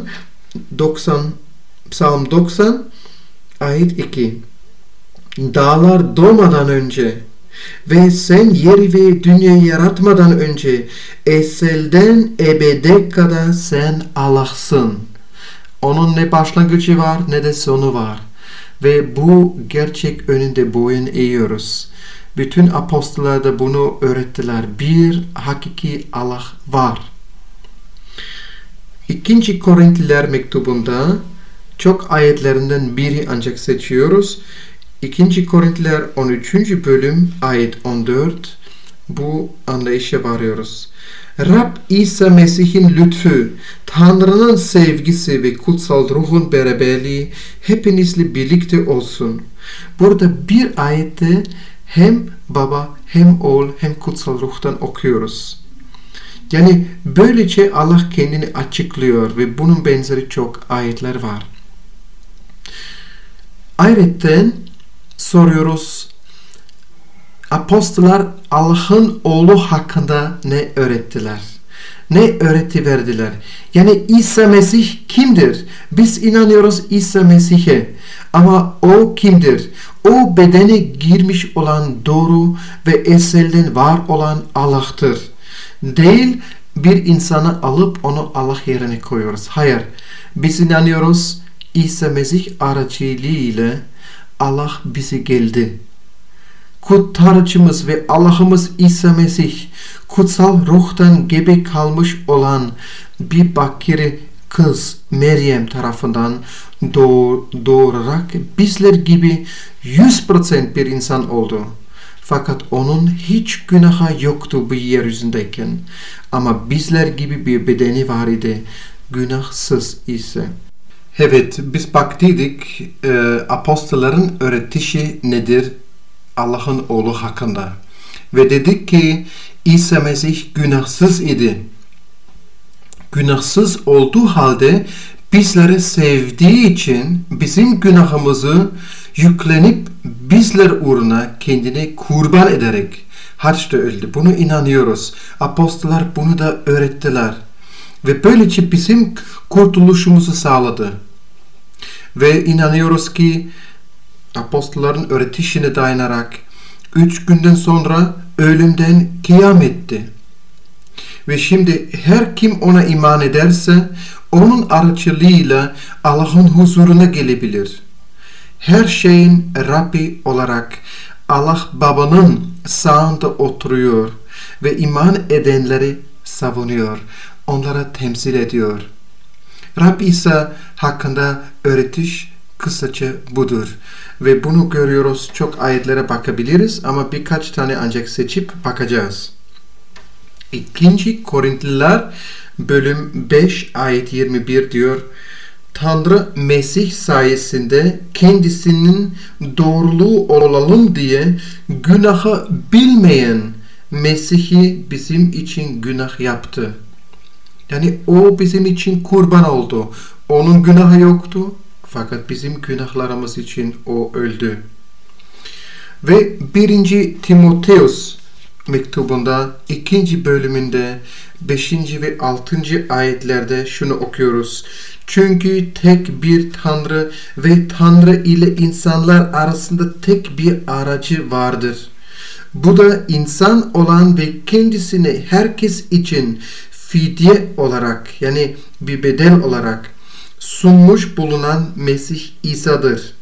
Psalm 90 ayet 2. Dağlar doğmadan önce ve sen yeri ve dünyayı yaratmadan önce ezelden ebede kadar sen Allah'sın. Onun ne başlangıcı var ne de sonu var. Ve bu gerçek önünde boyun eğiyoruz. Bütün apostollar da bunu öğrettiler. Bir hakiki Allah var. 2. Korintliler mektubunda çok ayetlerinden biri ancak seçiyoruz. 2. Korintliler 13. bölüm ayet 14 bu anlayışa varıyoruz. Rab İsa Mesih'in lütfu, Tanrı'nın sevgisi ve kutsal ruhun beraberliği hepinizle birlikte olsun. Burada bir ayette hem baba hem oğul hem kutsal ruhtan okuyoruz. Yani böylece Allah kendini açıklıyor ve bunun benzeri çok ayetler var. Ayrıca soruyoruz. Apostollar Allah'ın oğlu hakkında ne öğrettiler? Ne öğreti verdiler? Yani İsa Mesih kimdir? Biz inanıyoruz İsa Mesih'e. Ama o kimdir? O bedene girmiş olan doğru ve ezelden var olan Allah'tır. Değil bir insanı alıp onu Allah yerine koyuyoruz. Hayır. Biz inanıyoruz İsa Mesih aracılığıyla Allah bize geldi. Kurtarıcımız ve Allah'ımız İsa Mesih kutsal ruhtan gebe kalmış olan bir bakire kız Meryem tarafından doğurarak bizler gibi 100% bir insan oldu. Fakat onun hiç günahı yoktu bu yeryüzündeyken. Ama bizler gibi bir bedeni var idi. Günahsız ise. Evet, biz baktık apostolların öğretişi nedir Allah'ın oğlu hakkında. Ve dedik ki İsa Mesih günahsız idi. Günahsız olduğu halde bizleri sevdiği için bizim günahımızı yüklenip bizler uğruna kendini kurban ederek haçta öldü. Bunu inanıyoruz. Apostollar bunu da öğrettiler. Ve böylece bizim kurtuluşumuzu sağladı. Ve inanıyoruz ki apostolların öğretişine dayanarak 3 günden sonra ölümden kıyam etti. Ve şimdi her kim ona iman ederse onun aracılığıyla Allah'ın huzuruna gelebilir. Her şeyin Rabbi olarak Allah Baba'nın sağında oturuyor ve iman edenleri savunuyor, onlara temsil ediyor. Rabbi İsa hakkında öğretiş kısaca budur. Ve bunu görüyoruz, çok ayetlere bakabiliriz ama birkaç tane ancak seçip bakacağız. 2. Korintliler bölüm 5 ayet 21 diyor. Tanrı Mesih sayesinde kendisinin doğruluğu olalım diye günahı bilmeyen Mesih'i bizim için günah yaptı. Yani o bizim için kurban oldu. Onun günahı yoktu fakat bizim günahlarımız için o öldü. Ve 1. Timoteus mektubunda 2. bölümünde 5. ve 6. ayetlerde şunu okuyoruz. Çünkü tek bir Tanrı ve Tanrı ile insanlar arasında tek bir aracı vardır. Bu da insan olan ve kendisini herkes için fidye olarak, yani bir bedel olarak sunmuş bulunan Mesih İsa'dır.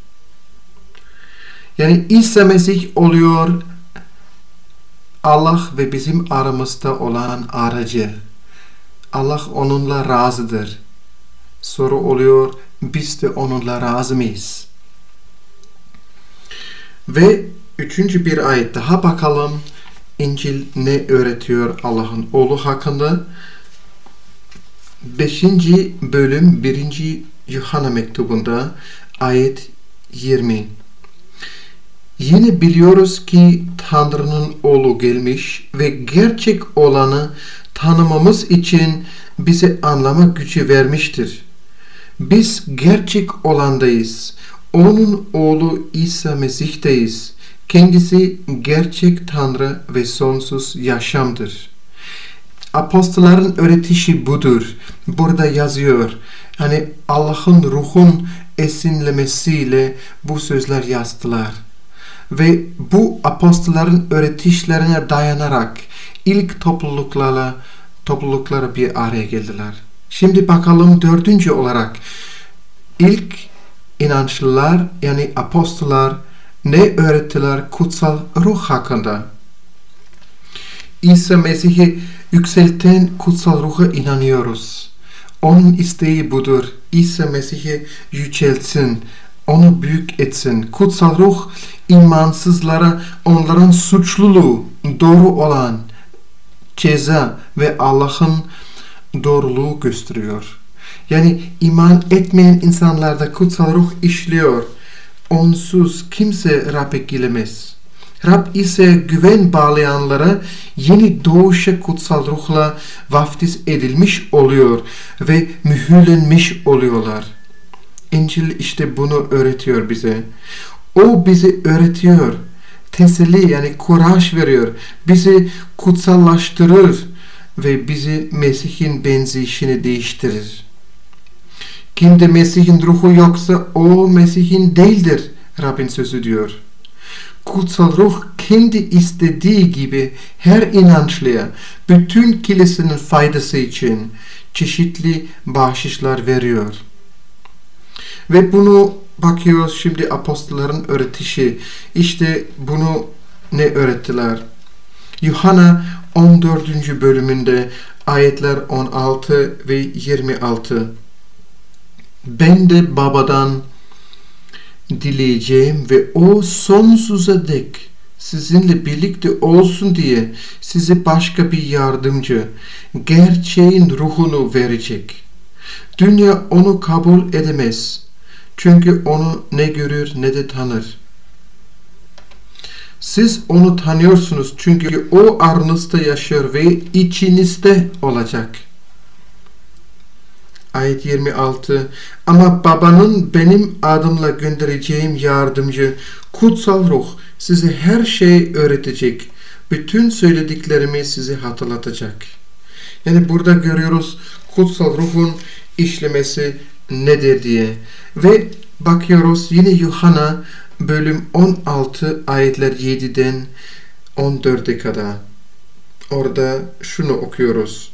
Yani İsa Mesih oluyor Allah ve bizim aramızda olan aracı. Allah onunla razıdır. Soru oluyor, biz de onunla razı mıyız? Ve 3. bir ayet daha bakalım. İncil ne öğretiyor Allah'ın oğlu hakkında? 5. bölüm 1. Yuhanna mektubunda ayet 20. Yine biliyoruz ki Tanrı'nın oğlu gelmiş ve gerçek olanı tanımamız için bize anlama gücü vermiştir. Biz gerçek olandayız. Onun oğlu İsa Mesih'teyiz. Kendisi gerçek Tanrı ve sonsuz yaşamdır. Apostolların öğretişi budur. Burada yazıyor. Hani Allah'ın ruhun esinlemesiyle bu sözler yazdılar. Ve bu apostolların öğretişlerine dayanarak ilk topluluklara bir araya geldiler. Şimdi bakalım 4. olarak ilk inançlılar yani apostollar ne öğrettiler kutsal ruh hakkında? İsa Mesih'i yükselten kutsal ruha inanıyoruz. Onun isteği budur. İsa Mesih'i yüceltsin, onu büyük etsin. Kutsal ruh imansızlara onların suçluluğu, doğru olan ceza ve Allah'ın doğruluğu gösteriyor. Yani iman etmeyen insanlarda kutsal ruh işliyor. Onsuz kimse Rab'be gelemez. Rab ise güven bağlayanlara yeni doğuşa kutsal ruhla vaftiz edilmiş oluyor ve mühürlenmiş oluyorlar. İncil işte bunu öğretiyor bize. O bize öğretiyor. Teselli yani kuraj veriyor. Bizi kutsallaştırır ve bizi Mesih'in benzeyişini değiştirir. Kimde Mesih'in ruhu yoksa o Mesih'in değildir. Rabbin sözü diyor. Kutsal ruh kendi istediği gibi her inançlıya bütün kilisenin faydası için çeşitli bahşişler veriyor. Ve bunu bakıyoruz şimdi apostolların öğretişi. İşte bunu ne öğrettiler? Yuhanna 14. bölümünde ayetler 16 ve 26. Ben de Baba'dan dileyeceğim ve o sonsuza dek sizinle birlikte olsun diye size başka bir yardımcı, gerçeğin ruhunu verecek. Dünya onu kabul edemez. Çünkü onu ne görür ne de tanır. Siz onu tanıyorsunuz çünkü o aranızda yaşıyor ve içinizde olacak. Ayet 26. Ama Baba'nın benim adımla göndereceğim yardımcı, kutsal ruh size her şeyi öğretecek. Bütün söylediklerimi size hatırlatacak. Yani burada görüyoruz kutsal ruhun işlemesi nedir diye. Ve bakıyoruz yine Yuhanna bölüm 16 ayetler 7'den 14'e kadar. Orada şunu okuyoruz.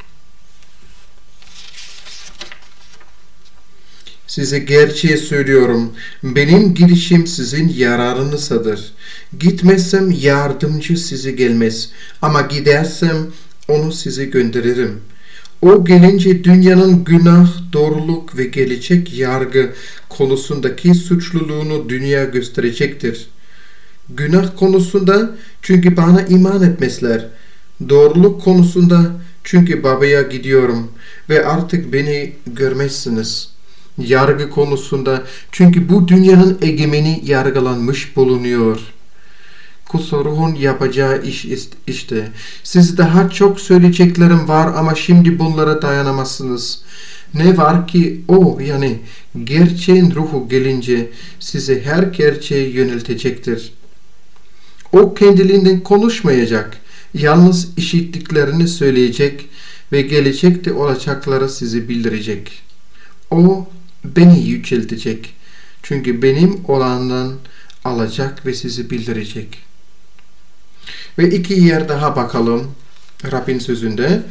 Size gerçeği söylüyorum. Benim gidişim sizin yararınızadır. Gitmezsem yardımcı size gelmez. Ama gidersem onu size gönderirim. O gelince dünyanın günah, doğruluk ve gelecek yargı konusundaki suçluluğunu dünya gösterecektir. Günah konusunda çünkü bana iman etmezler. Doğruluk konusunda çünkü babaya gidiyorum ve artık beni görmezsiniz. Yargı konusunda çünkü bu dünyanın egemeni yargılanmış bulunuyor. Kutsal Ruh'un yapacağı iş işte. Siz daha çok söyleyeceklerim var ama şimdi bunlara dayanamazsınız. Ne var ki o yani gerçeğin ruhu gelince size her gerçeğe yöneltecektir. O kendiliğinden konuşmayacak. Yalnız işittiklerini söyleyecek ve gelecekte olacakları size bildirecek. O beni yüceltecek. Çünkü benim olandan alacak ve sizi bildirecek. Ve iki yer daha bakalım Rabbin sözünde.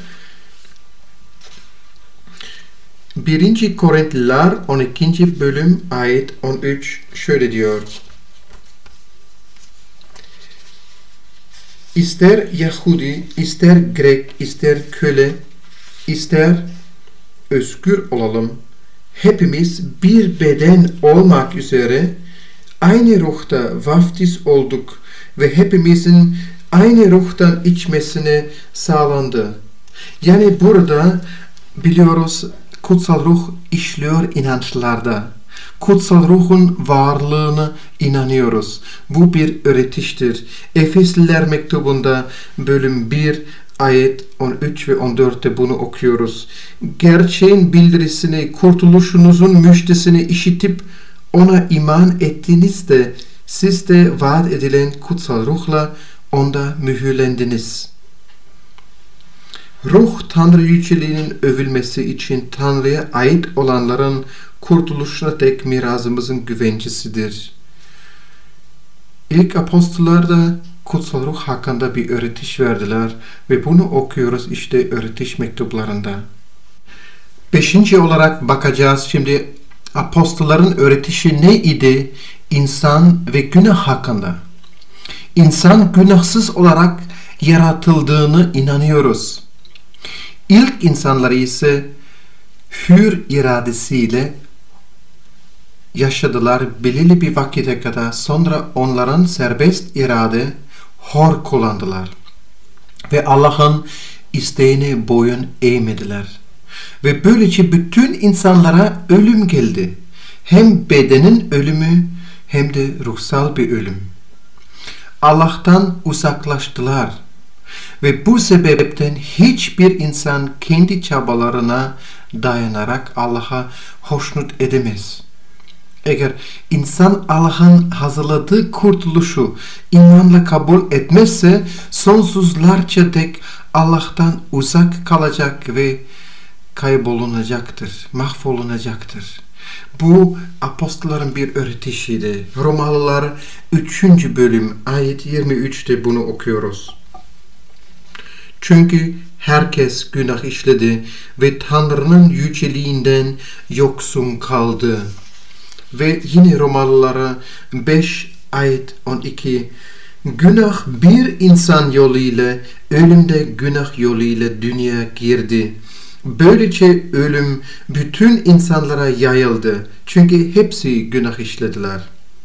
1. Korintliler 12. bölüm ayet 13 şöyle diyor. İster Yahudi, ister Grek, ister köle, ister özgür olalım. Hepimiz bir beden olmak üzere aynı ruhta vaftiz olduk ve hepimizin aynı ruhtan içmesine sağlandı. Yani burada biliyoruz kutsal ruh işliyor inançlarda. Kutsal ruhun varlığını inanıyoruz. Bu bir öğretiştir. Efesliler mektubunda bölüm 1 ayet 13 ve 14'te bunu okuyoruz. Gerçeğin bildirisini, kurtuluşunuzun müjdesini işitip ona iman ettiğinizde siz de vaat edilen kutsal ruhla onda mühürlendiniz. Ruh Tanrı yüceliğinin övülmesi için Tanrı'ya ait olanların kurtuluşuna dek mirasımızın güvencesidir. İlk apostollar da kutsal ruh hakkında bir öğretiş verdiler ve bunu okuyoruz işte öğretiş mektuplarında. 5. olarak bakacağız şimdi apostolların öğretişi ne idi? İnsan ve günah hakkında. İnsan günahsız olarak yaratıldığını inanıyoruz. İlk insanları ise hür iradesiyle yaşadılar belirli bir vakite kadar. Sonra onların serbest irade hor kullandılar. Ve Allah'ın isteğine boyun eğmediler. Ve böylece bütün insanlara ölüm geldi. Hem bedenin ölümü hem de ruhsal bir ölüm. Allah'tan uzaklaştılar. Ve bu sebepten hiçbir insan kendi çabalarına dayanarak Allah'a hoşnut edemez. Eğer insan Allah'ın hazırladığı kurtuluşu imanla kabul etmezse sonsuzlarca dek Allah'tan uzak kalacak ve kaybolunacaktır, mahvolunacaktır. Bu apostolların bir öğretişiydi. Romalılar 3. bölüm ayet 23'te bunu okuyoruz. Çünkü herkes günah işledi ve Tanrı'nın yüceliğinden yoksun kaldı. Ve yine Romalılara 5 ayet 12 günah bir insan yoluyla ölümde günah yoluyla dünyaya girdi. Böylece ölüm bütün insanlara yayıldı. Çünkü hepsi günah işlediler.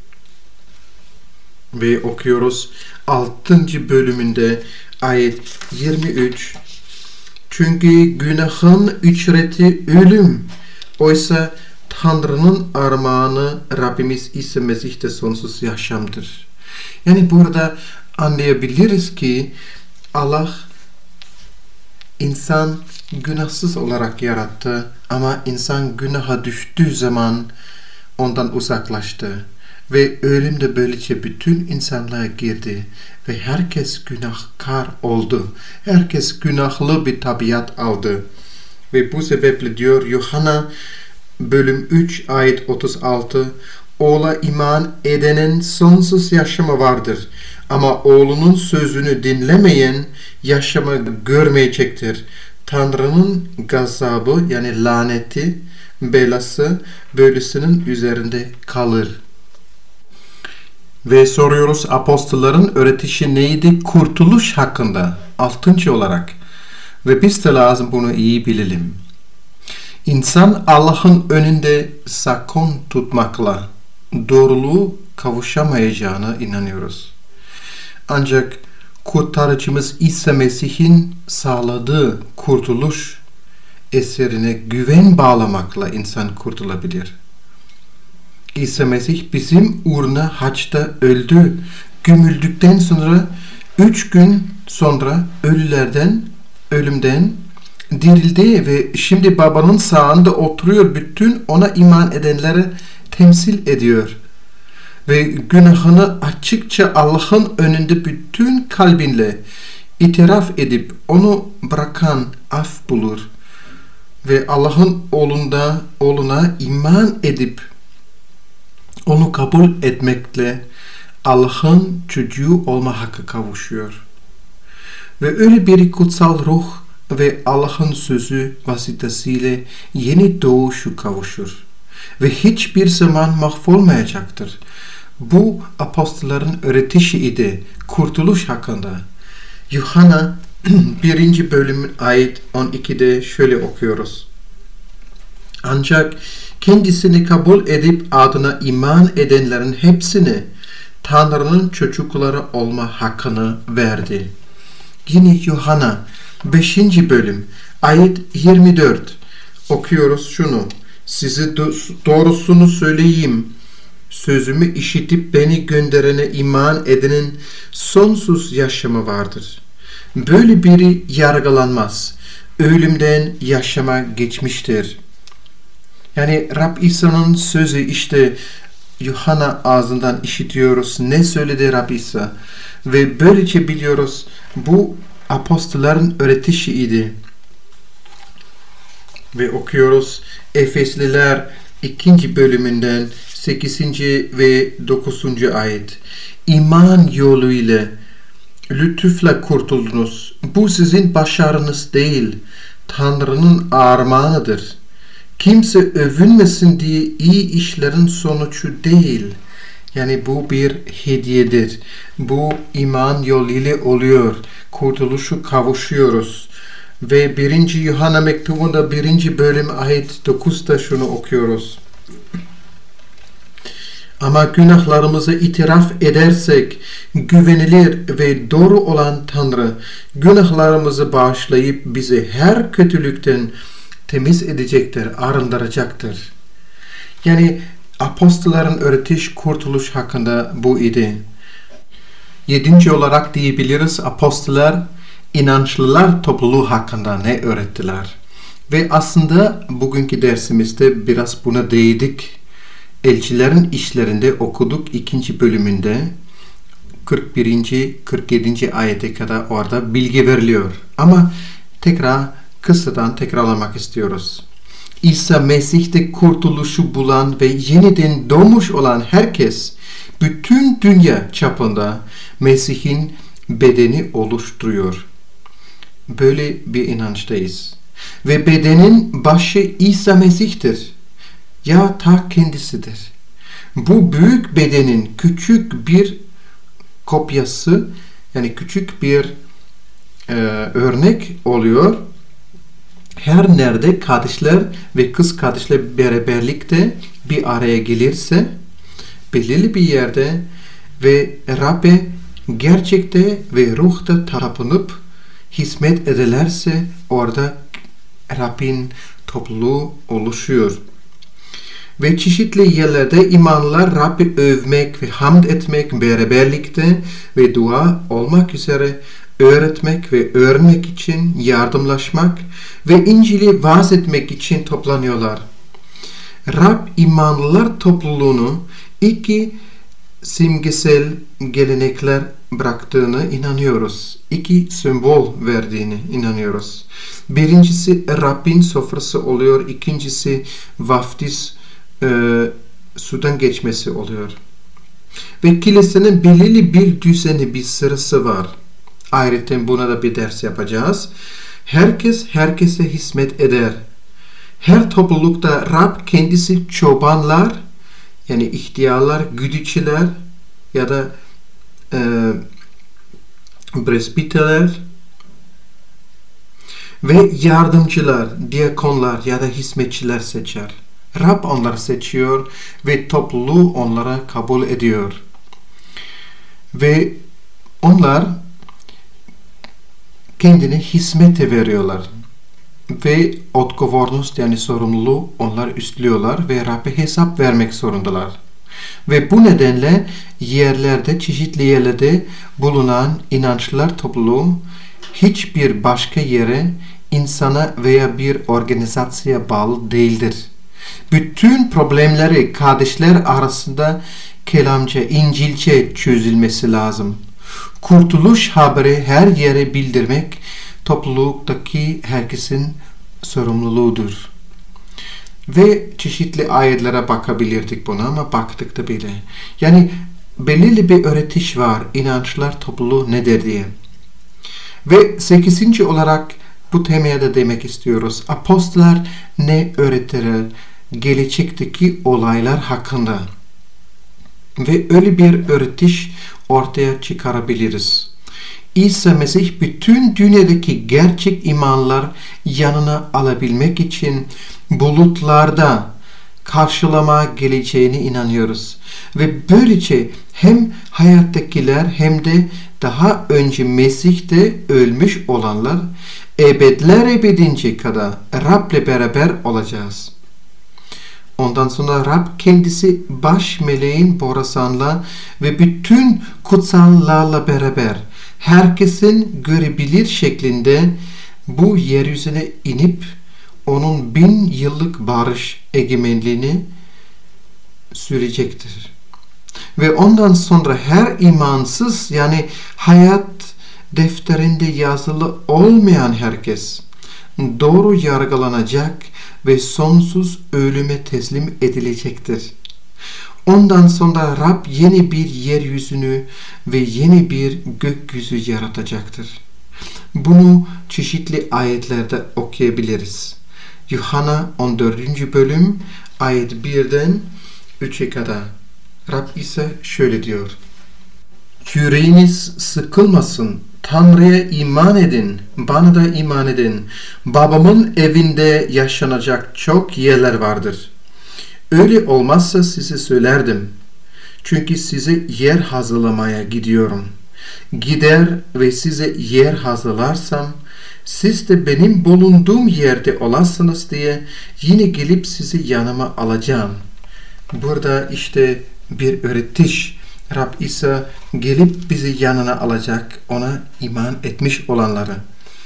Ve okuyoruz 6. bölümünde ayet 23 çünkü günahın ücreti ölüm. Oysa Tanrı'nın armağanı Rabbimiz İsa Mesih'te sonsuz yaşamdır. Yani burada anlayabiliriz ki Allah insan günahsız olarak yarattı ama insan günaha düştüğü zaman ondan uzaklaştı. Ve ölüm de böylece bütün insanlığa girdi ve herkes günahkar oldu. Herkes günahlı bir tabiat aldı. Ve bu sebeple diyor Yuhanna bölüm 3 ayet 36, oğula iman edenin sonsuz yaşamı vardır. Ama oğlunun sözünü dinlemeyen yaşamı görmeyecektir. Tanrı'nın gazabı yani laneti, belası böylesinin üzerinde kalır. Ve soruyoruz apostolların öğretişi neydi? Kurtuluş hakkında. 6. olarak. Ve biz de lazım bunu iyi bilelim. İnsan Allah'ın önünde sakon tutmakla doğruluğu kavuşamayacağına inanıyoruz. Ancak kurtarıcımız İsa Mesih'in sağladığı kurtuluş eserine güven bağlamakla insan kurtulabilir. İsa Mesih bizim uğruna haçta öldü. Gömüldükten sonra 3 gün sonra ölümden dirildi ve şimdi babanın sağında oturuyor. Bütün ona iman edenleri temsil ediyor. Ve günahını açıkça Allah'ın önünde bütün kalbinle itiraf edip onu bırakan af bulur. Ve Allah'ın oğluna iman edip onu kabul etmekle Allah'ın çocuğu olma hakkı kavuşuyor. Ve öyle bir kutsal ruh ve Allah'ın sözü vasıtasıyla yeni doğuşu kavuşur. Ve hiçbir zaman mahvolmayacaktır. Bu apostolların öğretişi idi kurtuluş hakkında. Yuhanna 1. bölüm ayet 12'de şöyle okuyoruz. Ancak kendisini kabul edip adına iman edenlerin hepsine Tanrı'nın çocukları olma hakkını verdi. Yine Yuhanna 5. bölüm ayet 24 okuyoruz şunu. Size doğrusunu söyleyeyim. Sözümü işitip beni gönderene iman edenin sonsuz yaşamı vardır. Böyle biri yargılanmaz. Ölümden yaşama geçmiştir. Yani Rab İsa'nın sözü işte Yuhanna ağzından işitiyoruz. Ne söyledi Rab İsa? Ve böylece biliyoruz bu apostolların öğretişiydi. Ve okuyoruz Efesliler 2. bölümünden 8. ve 9. ayet. İman yoluyla lütufla kurtuldunuz. Bu sizin başarınız değil, Tanrı'nın armağanıdır. Kimse övünmesin diye iyi işlerin sonucu değil. Yani bu bir hediyedir. Bu iman yoluyla oluyor. Kurtuluşu kavuşuyoruz. Ve 1. Yuhanna mektubunda 1. bölüm ayet 9'da şunu okuyoruz. Ama günahlarımızı itiraf edersek güvenilir ve doğru olan Tanrı günahlarımızı bağışlayıp bizi her kötülükten temiz edecektir, arındıracaktır. Yani apostolların öğretiş kurtuluş hakkında bu idi. 7. olarak diyebiliriz apostollar inançlılar topluluğu hakkında ne öğrettiler? Ve aslında bugünkü dersimizde biraz buna değindik. Elçilerin işlerinde okuduk 2. bölümünde 41. 47. ayete kadar orada bilgi veriliyor. Ama kısadan tekrarlamak istiyoruz. İsa Mesih'te kurtuluşu bulan ve yeniden doğmuş olan herkes bütün dünya çapında Mesih'in bedeni oluşturuyor. Böyle bir inançtayız. Ve bedenin başı İsa Mesih'tir. Ya ta kendisidir. Bu büyük bedenin küçük bir kopyası, yani küçük bir örnek oluyor. Her nerede kardeşler ve kız kardeşler beraberlikte bir araya gelirse, belirli bir yerde ve Rab'be gerçekte ve ruhta tapınıp hizmet ederlerse orada Rabbin topluluğu oluşuyor. Ve çeşitli yerlerde imanlılar Rabbi övmek ve hamd etmek beraberlikte ve dua olmak üzere öğretmek ve öğrenmek için yardımlaşmak ve İncil'i vaaz etmek için toplanıyorlar. Rab imanlılar topluluğunu iki simgesel gelenekler bıraktığını inanıyoruz. İki sembol verdiğini inanıyoruz. Birincisi Rabbin sofrası oluyor. İkincisi vaftiz sudan geçmesi oluyor. Ve kilisenin belirli bir düzeni, bir sırası var. Ayrıca buna da bir ders yapacağız. Herkes herkese hizmet eder. Her toplulukta Rab kendisi çobanlar, yani ihtiyarlar, güdüçüler ya da presbiterler ve yardımcılar, diakonlar ya da hizmetçiler seçer. Rab onları seçiyor ve topluluğu onlara kabul ediyor. Ve onlar kendini hizmete veriyorlar. Ve odgovornost, yani sorumluluğu onlar üstlüyorlar ve Rab'be hesap vermek zorundalar. Ve bu nedenle çeşitli yerlerde bulunan inançlılar topluluğu hiçbir başka yere, insana veya bir organizasyona bağlı değildir. Bütün problemleri kardeşler arasında kelamca, İncilce çözülmesi lazım. Kurtuluş haberi her yere bildirmek topluluktaki herkesin sorumluluğudur. Ve çeşitli ayetlere bakabilirdik buna ama baktık da bile. Yani belirli bir öğretiş var. İnançlar topluluğu nedir diye. Ve 8. olarak bu temaya da demek istiyoruz. Apostollar ne öğretirler? Gelecekteki olaylar hakkında. Ve öyle bir öğretiş ortaya çıkarabiliriz. İsa Mesih bütün dünyadaki gerçek imanlar yanına alabilmek için bulutlarda karşılama geleceğine inanıyoruz. Ve böylece hem hayattakiler hem de daha önce Mesih'te ölmüş olanlar ebedler ebedince kadar Rab'le beraber olacağız. Ondan sonra Rab kendisi baş meleğin borasanla ve bütün kutsallarla beraber herkesin görebilir şeklinde bu yeryüzüne inip onun 1000 yıllık barış egemenliğini sürecektir. Ve ondan sonra her imansız, yani hayat defterinde yazılı olmayan herkes doğru yargılanacak ve sonsuz ölüme teslim edilecektir. Ondan sonra Rab yeni bir yeryüzünü ve yeni bir gökyüzü yaratacaktır. Bunu çeşitli ayetlerde okuyabiliriz. Yuhanna 14. bölüm ayet 1'den 3'e kadar. Rab ise şöyle diyor. Yüreğiniz sıkılmasın. Tanrı'ya iman edin. Bana da iman edin. Babamın evinde yaşanacak çok yerler vardır. Öyle olmazsa size söylerdim. Çünkü size yer hazırlamaya gidiyorum. Gider ve size yer hazırlarsam, siz de benim bulunduğum yerde olasınız diye yine gelip sizi yanıma alacağım. Burada işte bir öğretiş. Rab İsa gelip bizi yanına alacak, ona iman etmiş olanları.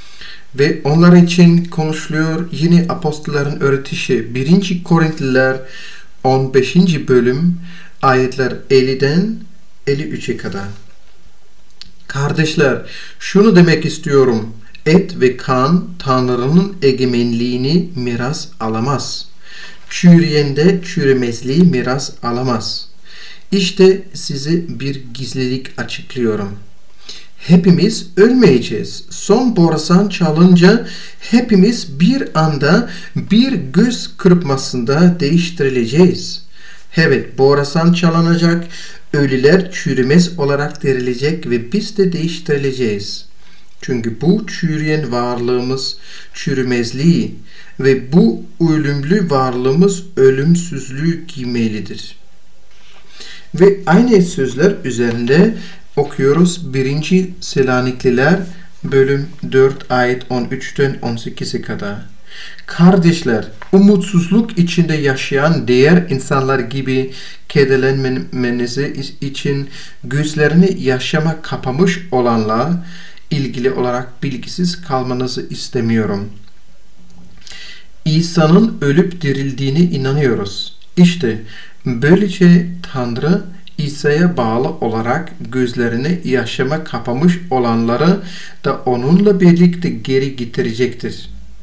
Ve onlar için konuşuluyor yine apostolların öğretişi. 1. Korintliler 15. bölüm ayetler 50'den 53'e kadar. Kardeşler, şunu demek istiyorum. Et ve kan Tanrı'nın egemenliğini miras alamaz. Çürüyen de çürümezliği miras alamaz. İşte size bir gizlilik açıklıyorum. Hepimiz ölmeyeceğiz. Son borasan çalınca hepimiz bir anda bir göz kırpmasında değiştirileceğiz. Evet, borasan çalınacak, ölüler çürümez olarak dirilecek ve biz de değiştirileceğiz. Çünkü bu çürüyen varlığımız çürümezliği ve bu ölümlü varlığımız ölümsüzlüğü giymelidir. Ve aynı sözler üzerinde okuyoruz 1. Selanikliler bölüm 4 ayet 13'ten 18'e kadar. Kardeşler, umutsuzluk içinde yaşayan diğer insanlar gibi kederlenmenizi için gözlerini yaşama kapamış olanla ilgili olarak bilgisiz kalmanızı istemiyorum. İsa'nın ölüp dirildiğine inanıyoruz. İşte böylece Tanrı İsa'ya bağlı olarak gözlerini yaşama kapamış olanları da onunla birlikte geri getirecektir.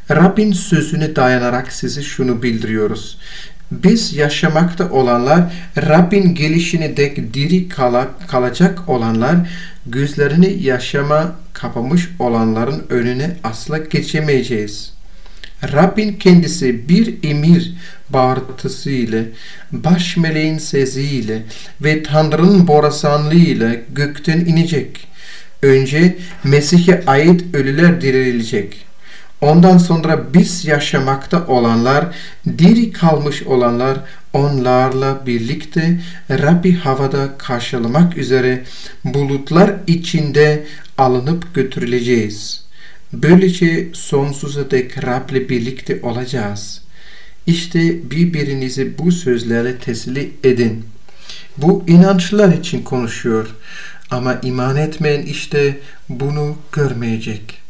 Rabbin sözüne dayanarak size şunu bildiriyoruz. Biz yaşamakta olanlar, Rabbin gelişine dek diri kalacak olanlar, gözlerini yaşama kapamış olanların önüne asla geçemeyeceğiz. Rabbin kendisi bir emir bağırtısı ile, baş meleğin sesiyle ve Tanrı'nın borasanlığı ile gökten inecek. Önce Mesih'e ait ölüler dirilecek. Ondan sonra biz yaşamakta olanlar, diri kalmış olanlar onlarla birlikte Rabbi havada karşılamak üzere bulutlar içinde alınıp götürüleceğiz. Böylece sonsuza dek Rab'le birlikte olacağız. İşte birbirinizi bu sözlerle teselli edin. Bu inançlılar için konuşuyor. Ama iman etmeyen işte bunu görmeyecek.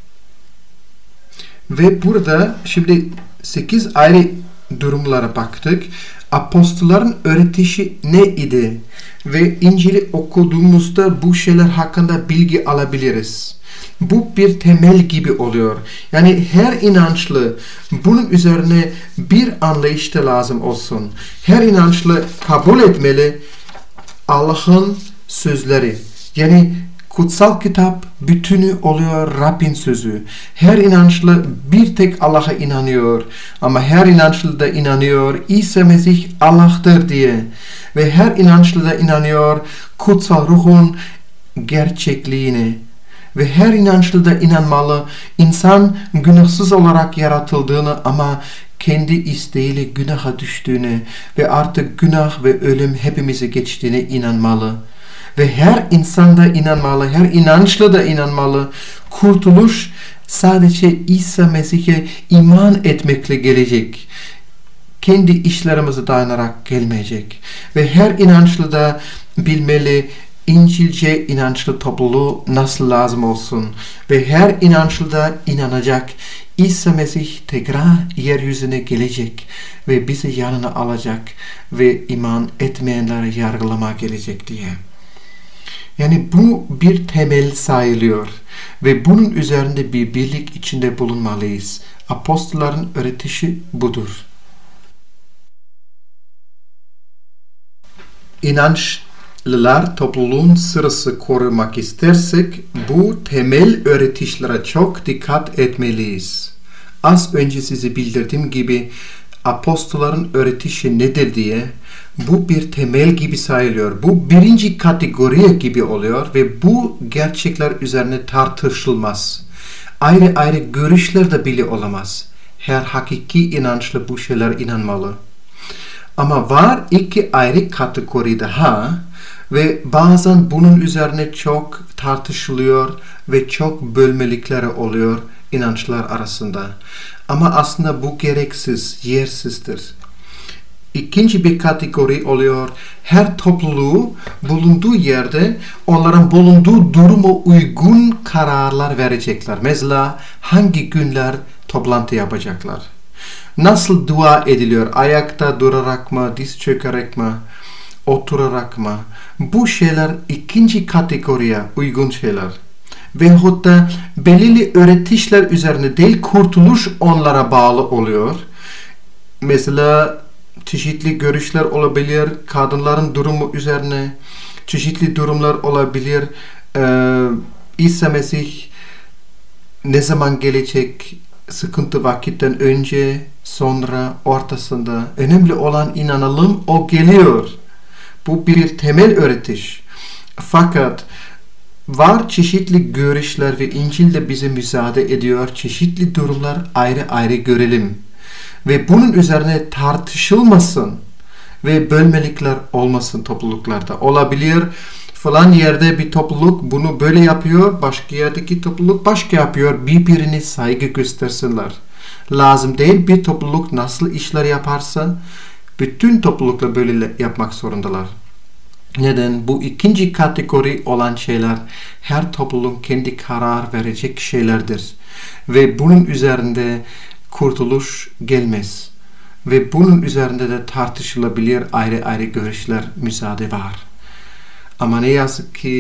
Ve burada şimdi 8 ayrı durumlara baktık. Apostolların öğretişi ne idi? Ve İncil'i okuduğumuzda bu şeyler hakkında bilgi alabiliriz. Bu bir temel gibi oluyor. Yani her inançlı bunun üzerine bir anlayışta lazım olsun. Her inançlı kabul etmeli Allah'ın sözleri. Yani kutsal kitap bütünü oluyor Rabbin sözü. Her inançlı bir tek Allah'a inanıyor. Ama her inançlı da inanıyor İsa Mesih Allah'tır diye. Ve her inançlı da inanıyor kutsal ruhun gerçekliğine. Ve her inançlı da inanmalı insan günahsız olarak yaratıldığını ama kendi isteğiyle günaha düştüğüne ve artık günah ve ölüm hepimize geçtiğine inanmalı. Ve her insan da inanmalı, her inançlı da inanmalı. Kurtuluş sadece İsa Mesih'e iman etmekle gelecek. Kendi işlerimize dayanarak gelmeyecek. Ve her inançlı da bilmeli İncilce inançlı topluluğu nasıl lazım olsun. Ve her inançlı da inanacak. İsa Mesih tekrar yeryüzüne gelecek ve bizi yanına alacak ve iman etmeyenleri yargılama gelecek diye. Yani bu bir temel sayılıyor ve bunun üzerinde bir birlik içinde bulunmalıyız. Apostolların öğretişi budur. İnançlılar topluluğun sırası korumak istersek bu temel öğretişlere çok dikkat etmeliyiz. Az önce size bildirdiğim gibi apostolların öğretişi nedir diye bu bir temel gibi sayılıyor. Bu birinci kategori gibi oluyor ve bu gerçekler üzerine tartışılmaz. Ayrı ayrı görüşler de bile olamaz. Her hakiki inançlı bu şeyler inanmalı. Ama var iki ayrı kategori daha ve bazen bunun üzerine çok tartışılıyor ve çok bölmelikleri oluyor inançlar arasında. Ama aslında bu gereksiz, yersizdir. İkinci bir kategori oluyor. Her topluluğu bulunduğu yerde onların bulunduğu duruma uygun kararlar verecekler. Mesela hangi günler toplantı yapacaklar? Nasıl dua ediliyor? Ayakta durarak mı, diz çökerek mi, oturarak mı? Bu şeyler ikinci kategoriye uygun şeyler. Veyahut da belirli öğretişler üzerine değil, kurtuluş onlara bağlı oluyor. Mesela çeşitli görüşler olabilir, kadınların durumu üzerine çeşitli durumlar olabilir. İsa Mesih ne zaman gelecek? Sıkıntı vakitten önce, sonra, ortasında. Önemli olan inanalım, o geliyor. Bu bir temel öğretiş. Fakat var çeşitli görüşler ve İncil de bize müsaade ediyor. Çeşitli durumlar ayrı ayrı görelim. Ve bunun üzerine tartışılmasın ve bölmelikler olmasın topluluklarda. Olabilir falan yerde bir topluluk bunu böyle yapıyor, başka yerdeki topluluk başka yapıyor. Birbirine saygı göstersinler. Lazım değil, bir topluluk nasıl işler yaparsa bütün toplulukla böyle yapmak zorundalar. Neden? Bu ikinci kategori olan şeyler her topluluğun kendi karar verecek şeylerdir. Ve bunun üzerinde kurtuluş gelmez. Ve bunun üzerinde de tartışılabilir ayrı ayrı görüşler müsaade var. Ama ne yazık ki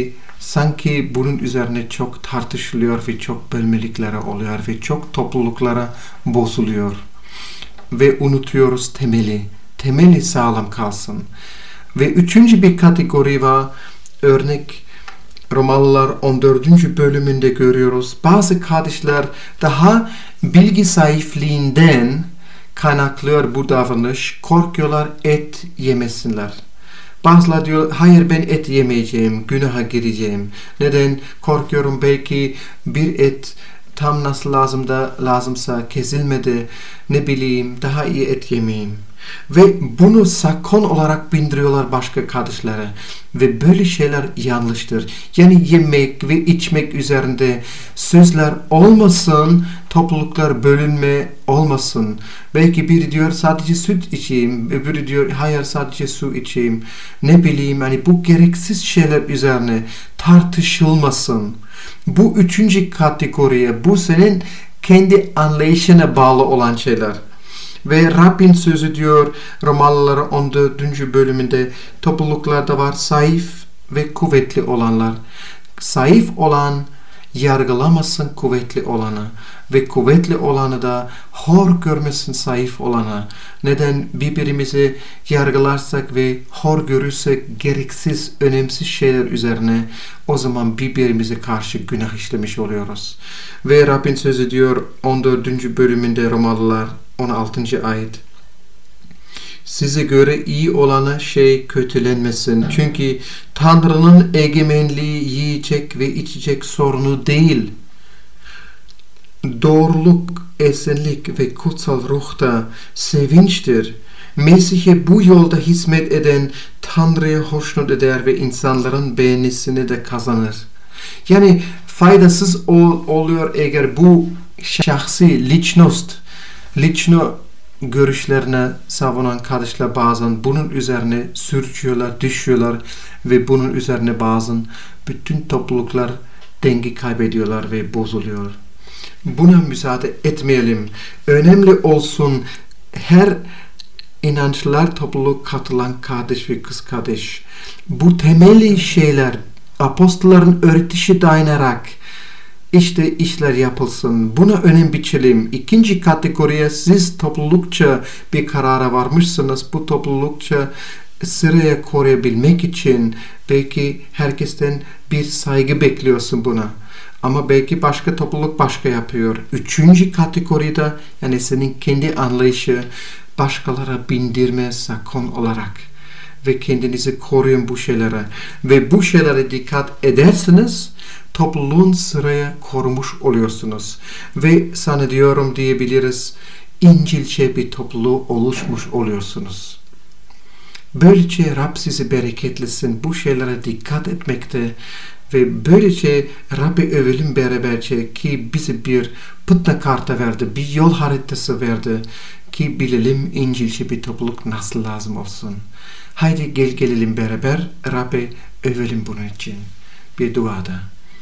sanki bunun üzerine çok tartışılıyor ve çok bölmelikleri oluyor ve çok topluluklara bozuluyor. Ve unutuyoruz temeli. Temeli sağlam kalsın. Ve üçüncü bir kategori var. Örnek Romalılar 14. bölümünde görüyoruz. Bazı kardeşler daha bilgi zayıflığından kaynaklıyor bu davranış. Korkuyorlar et yemesinler. Bazıları diyor hayır ben et yemeyeceğim, günaha gireceğim. Neden? Korkuyorum belki bir et tam nasıl lazımsa kesilmedi, ne bileyim daha iyi et yemeyeyim. Ve bunu sakon olarak bindiriyorlar başka kardeşlere. Ve böyle şeyler yanlıştır. Yani yemek ve içmek üzerinde sözler olmasın, topluluklar bölünme olmasın. Belki biri diyor sadece süt içeyim, öbürü diyor hayır sadece su içeyim. Ne bileyim hani bu gereksiz şeyler üzerine tartışılmasın. Bu üçüncü kategoriye, bu senin kendi anlayışına bağlı olan şeyler. Ve Rabbin sözü diyor Romalılar 14. bölümünde topluluklarda var zayıf ve kuvvetli olanlar. Zayıf olan yargılamasın kuvvetli olanı ve kuvvetli olanı da hor görmesin zayıf olanı. Neden birbirimizi yargılarsak ve hor görürsek gereksiz, önemsiz şeyler üzerine o zaman birbirimize karşı günah işlemiş oluyoruz. Ve Rabbin sözü diyor 14. bölümünde Romalılar 16. ayet. Size göre iyi olana şey kötülenmesin. Çünkü Tanrı'nın egemenliği yiyecek ve içecek sorunu değil. Doğruluk, esenlik ve kutsal ruhta sevinçtir. Mesih'e bu yolda hizmet eden Tanrı'ya hoşnut eder ve insanların beğenisini de kazanır. Yani faydasız oluyor eğer bu şahsi, lično görüşlerine savunan kardeşler bazen bunun üzerine sürçüyorlar, düşüyorlar ve bunun üzerine bazen bütün topluluklar denge kaybediyorlar ve bozuluyor. Buna müsaade etmeyelim. Önemli olsun her inançlar topluluğu katılan kardeş ve kız kardeş. Bu temeli şeyler apostolların öğretişi dayanarak İşte işler yapılsın. Buna önem biçelim. İkinci kategoriye siz toplulukça bir karara varmışsınız. Bu toplulukça sıraya koruyabilmek için belki herkesten bir saygı bekliyorsun buna. Ama belki başka topluluk başka yapıyor. Üçüncü kategoride yani senin kendi anlayışı başkalara bindirme sakon olarak. Ve kendinizi koruyun bu şeylere. Ve bu şeylere dikkat ederseniz topluluğun sıraya korumuş oluyorsunuz. Ve sana diyorum diyebiliriz, İncilce bir topluluğu oluşmuş oluyorsunuz. Böylece Rab sizi bereketlesin. Bu şeylere dikkat etmekte ve böylece Rabbi övelim beraberce ki bize bir pıtna karta verdi, bir yol haritası verdi ki bilelim İncilce bir topluluk nasıl lazım olsun. Haydi gelelim beraber Rabbi övelim bunun için. Bir duada.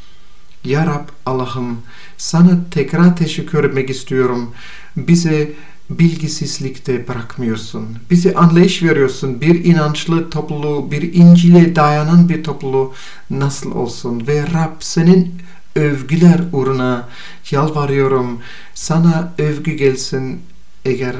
Ya Rab Allah'ım sana tekrar teşekkür etmek istiyorum. Bize bilgisizlikte bırakmıyorsun. Bize anlayış veriyorsun. Bir inançlı topluluğu, bir İncil'e dayanan bir topluluğu nasıl olsun? Ve Rab senin övgüler uğruna yalvarıyorum. Sana övgü gelsin eğer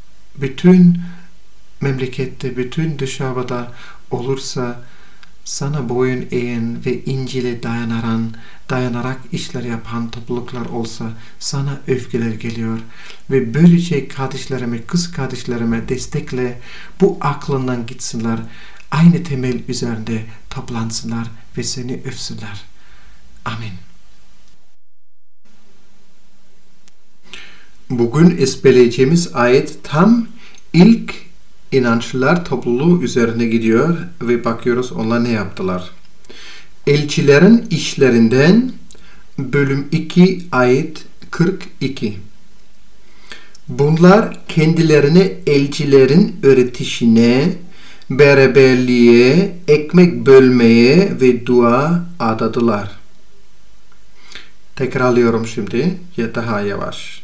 bütün memlekette, bütün dışarıda olursa sana boyun eğen ve İncil'e dayanarak işler yapan topluluklar olsa sana övgüler geliyor. Ve böylece kardeşlerime, kız kardeşlerime destekle bu aklından gitsinler. Aynı temel üzerinde toplansınlar ve seni övsünler. Amin. Bugün ezberleyeceğimiz ayet tam ilk İnançlılar topluluğu üzerine gidiyor ve bakıyoruz onlar ne yaptılar. Elçilerin işlerinden bölüm 2 ayet 42. Bunlar kendilerini elçilerin öğretişine, beraberliğe, ekmek bölmeye ve dua adadılar. Tekrarlıyorum şimdi ya daha yavaş.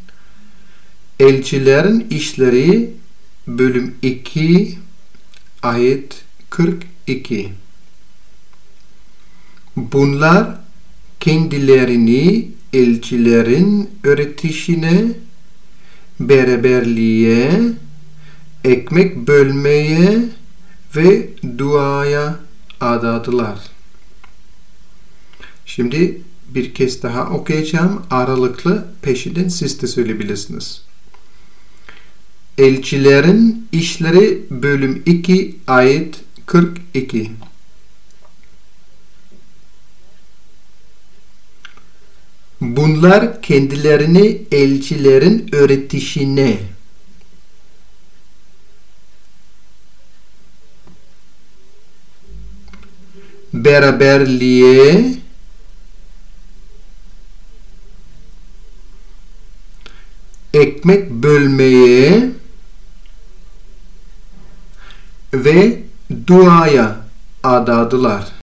Elçilerin işleri bölüm 2 ayet 42. Bunlar kendilerini elçilerin öğretişine, beraberliğe, ekmek bölmeye ve duaya adadılar. Şimdi bir kez daha okuyacağım. Aralıklı peşinden siz de söyleyebilirsiniz. Elçilerin İşleri bölüm 2 ayet 42. Bunlar kendilerini elçilerin öğretişine, beraberliğe, ekmek bölmeye ve duaya adadılar.